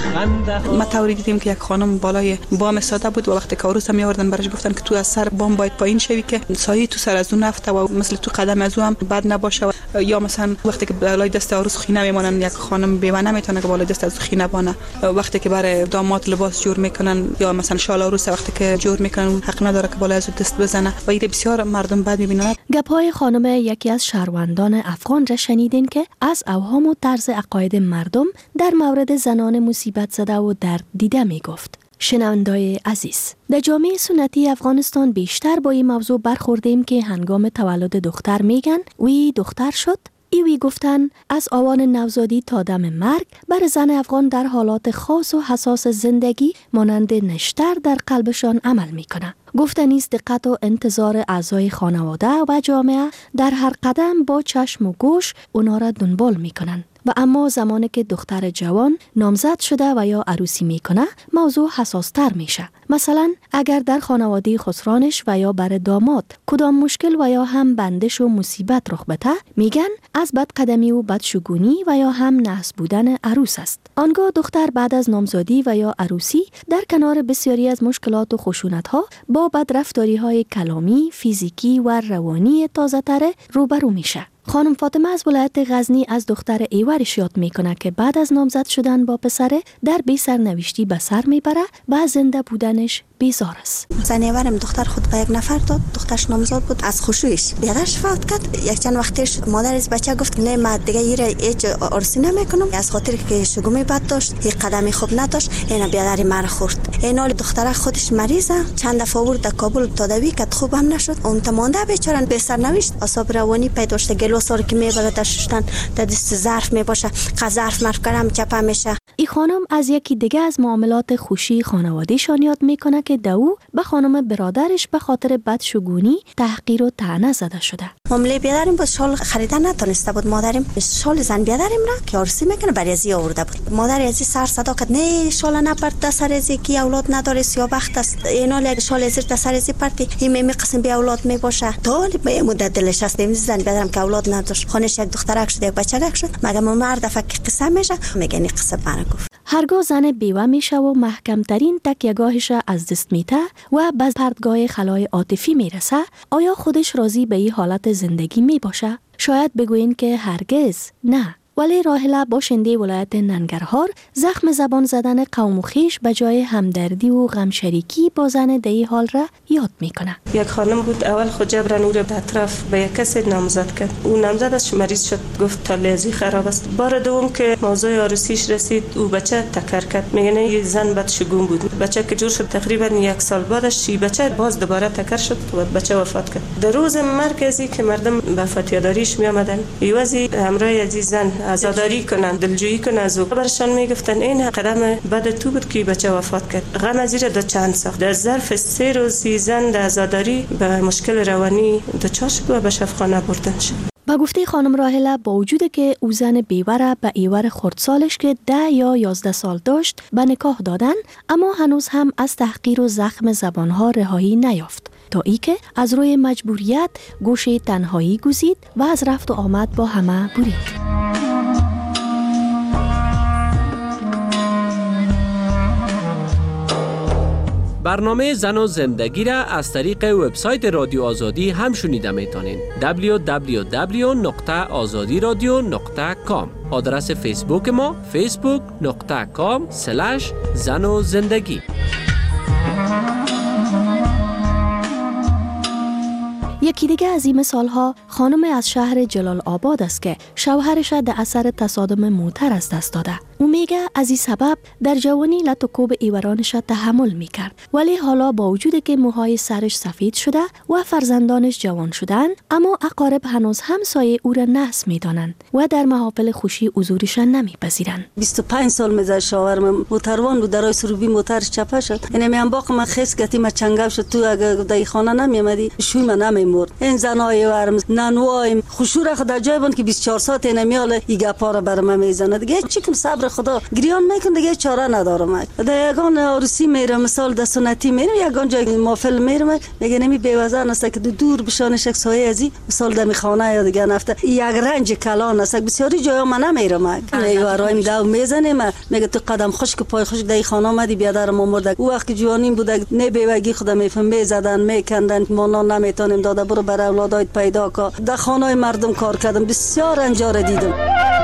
ما توری دیدیم که یک خانم بالای بام ساده بود و وقتی که عروس هم می‌آوردن برش گفتن که تو از سر بام باید پایین شوی که سایه تو سر از اون نفته و مثل تو قدم از او هم بد نباشه. و یا مثلا وقتی که بالای دست عروس خینه میمونن، یک خانم بیوه نمیتونه که بالای دست از خینه بانه. وقتی که برای داماد لباس جور میکنن یا مثلا شال عروس وقتی که جور میکنن حق نداره که بالای از دست بزنه و این بسیار مردم بد میبینن. گپ‌های خانم یکی از شهروندان افغان را شنیدین که از اوهام و طرز عقاید مردم در مورد زنان مصیبت زده و درد دیده می گفت. شنوندای عزیز، در جامعه سنتی افغانستان بیشتر با این موضوع برخوردیم که هنگام تولد دختر میگن وی دختر شد. ایوی گفتن از آوان نوزادی تا دم مرگ بر زن افغان در حالات خاص و حساس زندگی مانند نشتر در قلبشان عمل میکنه. گفتن است دقت و انتظار اعضای خانواده و جامعه در هر قدم با چشم و گوش اونا را دنبال میکنن. و اما زمانی که دختر جوان نامزد شده و یا عروسی میکنه موضوع حساس تر میشه. مثلا اگر در خانواده خسرانش و یا بر داماد کدام مشکل و یا هم بندش و مصیبت رخ بده، میگن از بدقدمی و بدشگونی و یا هم نحس بودن عروس است. آنگاه دختر بعد از نامزادی و یا عروسی در کنار بسیاری از مشکلات و خشونت ها با بدرفتاری های کلامی، فیزیکی و روانی تازه تره روبرو میشه. خانم فاطمه از ولایت غزنی از دختر ایورش یاد میکنه که بعد از نامزد شدن با پسره در بی سرنوشتی به سر میبره و زنده بودنش بیزار است. زن ایورم دختر خود به یک نفر داد، دخترش نامزاد بود، از خوشویش بیادرش فوت کرد. یک چند وقتش مادر از بچه گفت نه من دیگه ایره هیچ عرسی نمیکنم، از خاطر که شگومی بد داشت، هیچ قدمی خوب نداشت، اینا بیادری مرا خورد. اینا دختر خودش مریضه، چند دفعه آورد در کابل تداوی کرد، خوب هم نشد. اون تمانده بیچاره به سرنوشت اعصاب روانی پیدا داشته، گلوسار که میبره در ششتن در دست ظرف میباشه، ظرف مرف کردم چپه میشه. این خانم از یکی دیگه از معاملات خوشی خانواده‌شان یاد میکنه که دو به خانم برادرش به خاطر بدشگونی تحقیر و طعنه زده شده. معامله بیادریم بود، شال خریدن نتونسته بود. مادرم شال زن بیادریم را که عروسی میکنه برای ازی آورده بود. مادر ازی سر صدا کرد نه شال نپرت سر ازی کی اولاد نداره سیاه بخت است، اینا ل شال ازی سر ازی پرتی این می قسم بی اولاد میباشه. طالب به مدت دلش است نمیز زن بیادرم که اولاد نداشت، خونش یک دخترک شد یک بچه‌ک شد. مگه مرد فکر قصه میشه میگه این قصه برا گفت. هرگاه زن بیوه میشه و محکمترین تکیه‌گاهش از دست میته و به پردگاه خلای عاطفی میرسه، آیا خودش راضی به این حالت زندگی میباشه؟ شاید بگویین که هرگز نه. ولی راهله باشنده ولایت ننگرهار زخم زبان زدن قوم و خویش به جای همدردی و غم شریکی با زن دی حال را یاد میکنه. یک خانم بود، اول خود جبران او را به اطراف به یک کسی نامزد کرد. او نامزدش مریض شد، گفت تالیزی خراب است. بار دوم که موضوع عروسیش رسید، او بچه تکر کرد. میگن این زن بدشگون بود. بچه که جور شد تقریبا یک سال بعدش این بچه باز دوباره تکر شد و بچه وفات کرد. در روز مرکزی که مردم به فتیاداریش می آمدن، ایوازی همراه عزیز زن عزاداری کنن، دلجویی کنن از او. برشان میگفتن این قدم بعد تو بود که بچه وفات کرد. غم از زیر دو چند ساخت. در ظرف سه روز زن در عزاداری به مشکل روانی دچار شد و به شفاخانه بردن شد. با گفته خانم راهله با وجود که او زن بیوره به ایور خردسالش که ده یا یازده سال داشت به نکاح دادن، اما هنوز هم از تحقیر و زخم زبانها رهایی نیافت تا ای که از روی مجبوریت گوشه تنهایی گزید و از رفت و آمد با همه برید. برنامه زن و زندگی را از طریق وبسایت رادیو آزادی هم شنیده میتونین. دبلیو دبلیو دبلیو نقطه آزادی رادیو نقطه کام. آدرس فیسبوک ما فیسبوک نقطه کام سلش زن و زندگی. یکی دیگه از این مثالها خانم از شهر جلال آباد است که شوهرش در اثر تصادم موتر از دست داده. او میگه از این سبب در جوانی لط و کوب ایورانش تحمل میکرد، ولی حالا با وجود که موهای سرش سفید شده و فرزندانش جوان شدن، اما اقارب هنوز هم سایه او را نحس میدانند و در محافل خوشی حضورشان نمیپذیرند. بیست و پنج سال میذار شوهرم موتروان بود، درای سروبی موترش چپه شد. یعنی میام باق من خیس گتی ما چنگم شد. تو اگه دای خانه نمیامدی شوی من نمیمرد. این زنای ورم نانوایم خوشور خدا جای بود که بیست و چهار ساعت نمیاله این گپا را برام میزنه. دیگه چیکم صبر خدا گریان میکن، دیگه چاره ندارم. در یگان عروسی میرم، مثال د سنتی میرم، یگان جای محفل میرم، میگه نمی بیوزن است که دور بشانش یک سایه ازی مثال دمی خانه یا دیگه نفته یک رنج کلان است. بسیاری جایا من نمیرم. یوارایم داو میزنیم، میگه تو قدم خشک پای خشک دای خانه اومدی بیادر ما مرد. او وقت جوانیم بود نه بیوگی خدا میفهم میزدن میکندن ما نمیتونیم داده برو برای اولادایت پیدا کا. در خانه مردم کار کردم، بسیار انجار دیدم.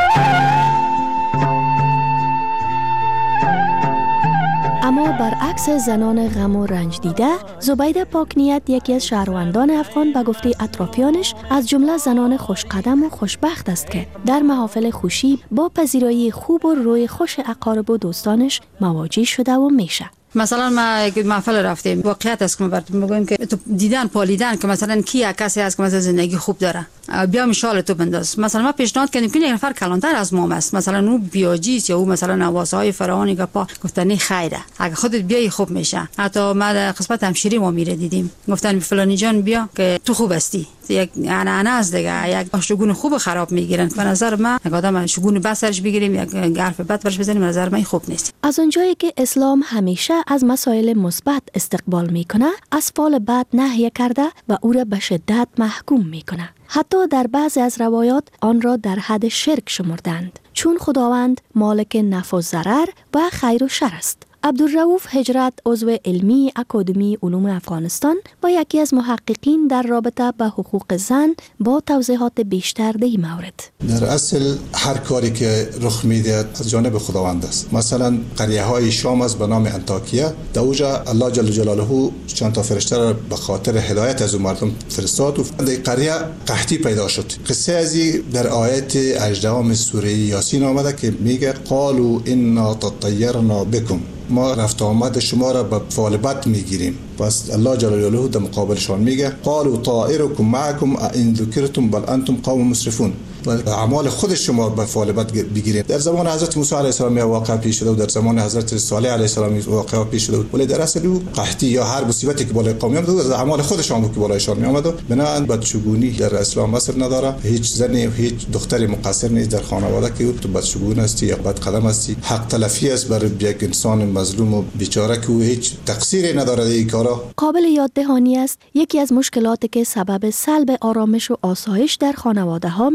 اما برعکس زنان غم و رنج دیده، زبیده پاکنیت یکی از شهروندان افغان به گفته اطرافیانش از جمله زنان خوشقدم و خوشبخت است که در محافل خوشی با پذیرایی خوب و روی خوش اقارب و دوستانش مواجه شده و میشه. مثلا ما یک محفل رفتیم، واقعیت است که ما براتون میگم که تو دیدن پالیدن که مثلا کی کسی هست که مثلا زندگی خوب داره، بیا میشال تو بنداز. مثلا ما پیشنهاد کردیم که یک نفر کلانتر از ما است، مثلا او بیاجیست یا او مثلا نوازهای فراوانی گپا، گفتن خیره اگه خودت بیای خوب میشه. حتی ما در قسمت همشیری ما میره دیدیم، گفتن فلانی جان بیا که تو خوب هستی. یک عنعنه است دیگه، یک شگون خوب خراب میگیرن. به نظر من یک آدم شگون بسرش بگیریم یک حرف بد برش بزنیم، به نظر من خوب نیست. از اونجایی که اسلام همیشه از مسائل مثبت استقبال میکنه، از فعل بد نهی کرده و او را به شدت محکوم میکنه. حتی در بعضی از روایات آن را در حد شرک شمردند، چون خداوند مالک نفع و ضرر و خیر و شر است. عبدالرؤوف هجرت، عضو علمی اکادمی علوم افغانستان و یکی از محققین در رابطه با حقوق زن، با توضیحات بیشتر در این مورد. در اصل هر کاری که رخ میده از جانب خداوند است. مثلا قریه های شام است به نام انطاکیه، در اوجا الله جل جلاله چند تا فرشته را به خاطر هدایت از مردم فرستاد و در قریه قحطی پیدا شد. قصه ازی در آیت هجدهم سوره یاسین آمده که میگه قالوا انا تطیرنا بكم، ما رفت آمد شما را به فعل بد میگیریم. پس الله جل جلاله در مقابلشان میگه قالوا طائركم معكم ان ذکرتم بل انتم قوم مسرفون، و اعمال خود شما به فعل بد بگیرید. در زمان حضرت موسی علیه السلام واقع پیش شده و در زمان حضرت صالح علیه السلام واقع پیش شده، ولی در اصل او قحطی یا هر مصیبتی که بالای قوم میاد از اعمال خودشان بود که بالایشان میآمد و بنابراین بدشگونی در اسلام اثر نداره. هیچ زنی و هیچ دختری مقصر نیست در خانواده که تو بدشگون هستی یا بد قدم هستی. حق تلفی است بر یک انسان مظلوم و بیچاره که هیچ تقصیری نداره در این کارا. قابل یاد دهانی است یکی از مشکلاتی که سبب سلب آرامش و آسایش در خانواده ها میشه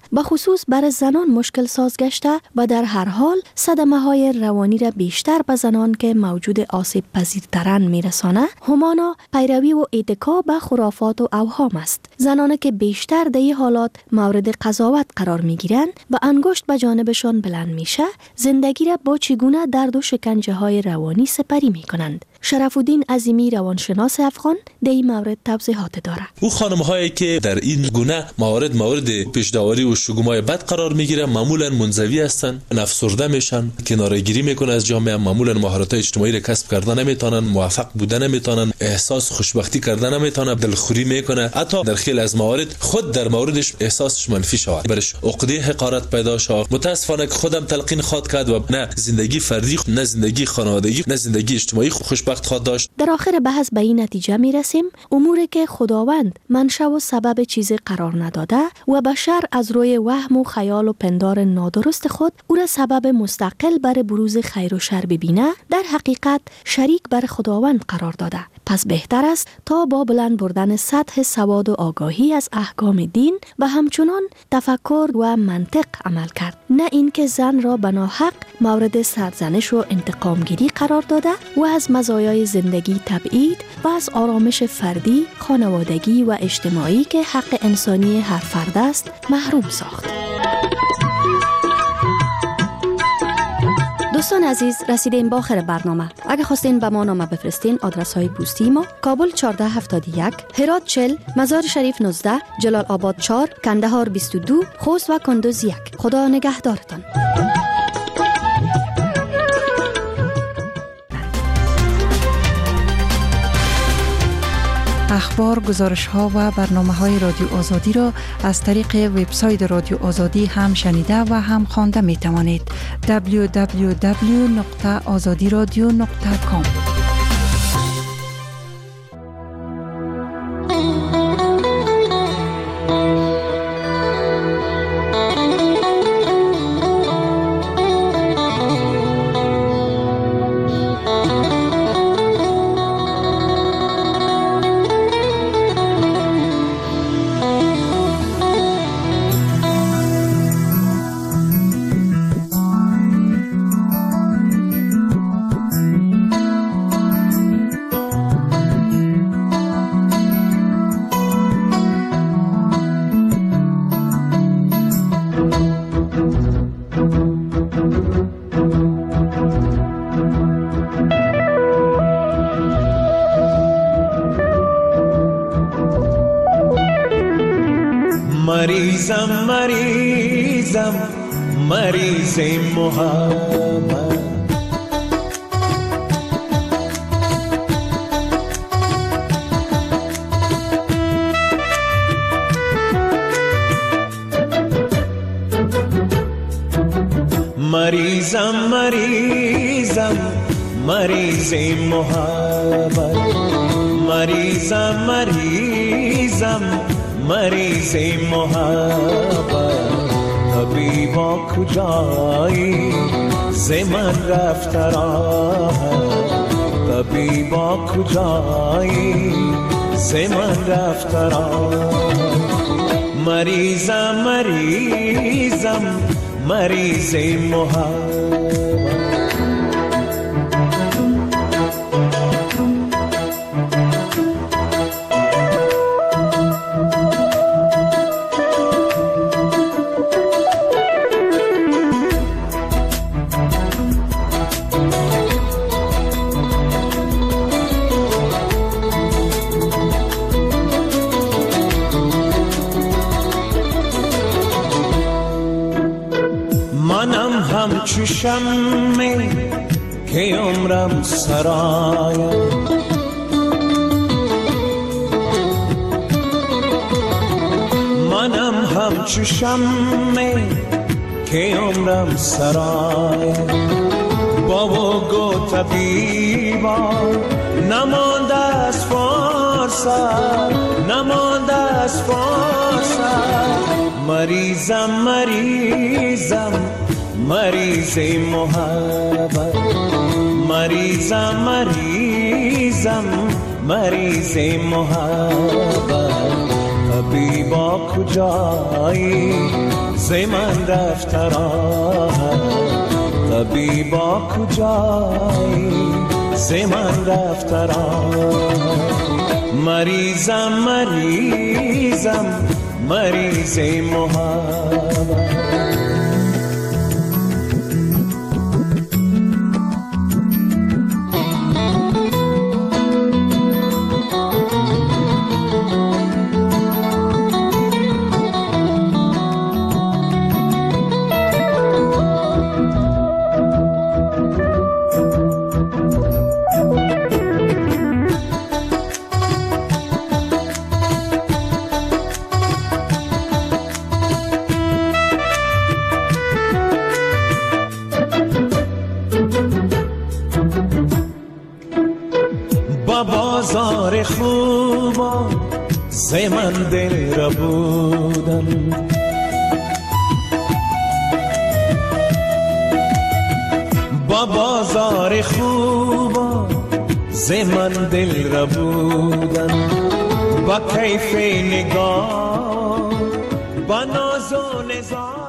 به خصوص برای زنان مشکل ساز گشته و در هر حال صدمه های روانی را بیشتر به زنان که موجود آسیب پذیرترن میرسانه. همانا پیروی و اتکا به خرافات و اوهام است. زنانی که بیشتر در این حالات مورد قضاوت قرار میگیرند و انگشت به جانبشان بلند میشه، زندگی را با چگونه درد و شکنجه های روانی سپری میکنند. شرف الدین عظیمی روانشناس افغان در این مورد توضیحات داره. او خانم هایی که در این گونه موارد مورد پیش‌داوری و شگمای بد قرار میگیرن معمولا منزوی هستن، افسرده میشن، کناره‌گیری میکنن از جامعه، معمولا مهارت اجتماعی را کسب کردن نمیتونن، موفق بودن نمیتونن، احساس خوشبختی کردن نمیتونن، دلخوری میکنه، حتی در خیلی از موارد خود در موردش احساسش منفی شود، برش عقده حقارت پیدا شود. متاسفانه که خودم تلقین خواد کرد و نه زندگی فردی، نه زندگی خانوادگی، نه زندگی اجتماعی خوش داشت. در آخر بحث به این نتیجه می رسیم اموری که خداوند منشأ و سبب چیزی قرار نداده و بشر از روی وهم و خیال و پندار نادرست خود او را سبب مستقل بر بروز خیر و شر ببینه، در حقیقت شریک بر خداوند قرار داده. پس بهتر است تا با بلند بردن سطح سواد و آگاهی از احکام دین و همچنان تفکر و منطق عمل کرد، نه اینکه زن را به ناحق مورد سرزنش و انتقامگیری قرار داده و از مزایای زندگی تبعید و از آرامش فردی، خانوادگی و اجتماعی که حق انسانی هر فرد است محروم ساخت. دوستان عزیز، رسیدیم به آخر برنامه. اگه خواستین به ما نامه بفرستین، آدرس های پستی ما: کابل چهارده هفتاد و یک، هرات چهل، مزار شریف نوزده، جلال آباد چهار، کندهار بیست و دو، خوست و کندوز یک. خدا نگهدارتان. اخبار، گزارش ها و برنامه های رادیو آزادی را از طریق وبسایت رادیو آزادی هم شنیده و هم خوانده می توانید. دبلیو دبلیو دبلیو نقطه آزادی رادیو نقطه کام. مریضم مریضم مریض محبت، مریضم مریضم مریض محبت، مریضم مریضم مریض محبت. طبیبا کجایی ز من رفت راحت، طبیبا کجایی ز من رفت راحت. مریضم مریضم مریض محبت. همچو شمع که عمرم سرایم، منم همچو شمع که عمرم سرایم. بابا گو طبیبا نمانده از فرصت، نمانده از فرصت. مریضم مریضم مریض محبت، مریضم مریضم مریض محبت. طبیبا کجایی ز من رفته راه طبیبا کجایی ز من رفته راه مریضم مریضم مریض محبت بازار خوبا ز من دل را بودم با بازار خوبا ز من دل را بودم با کیف نگاه با ناز و نزار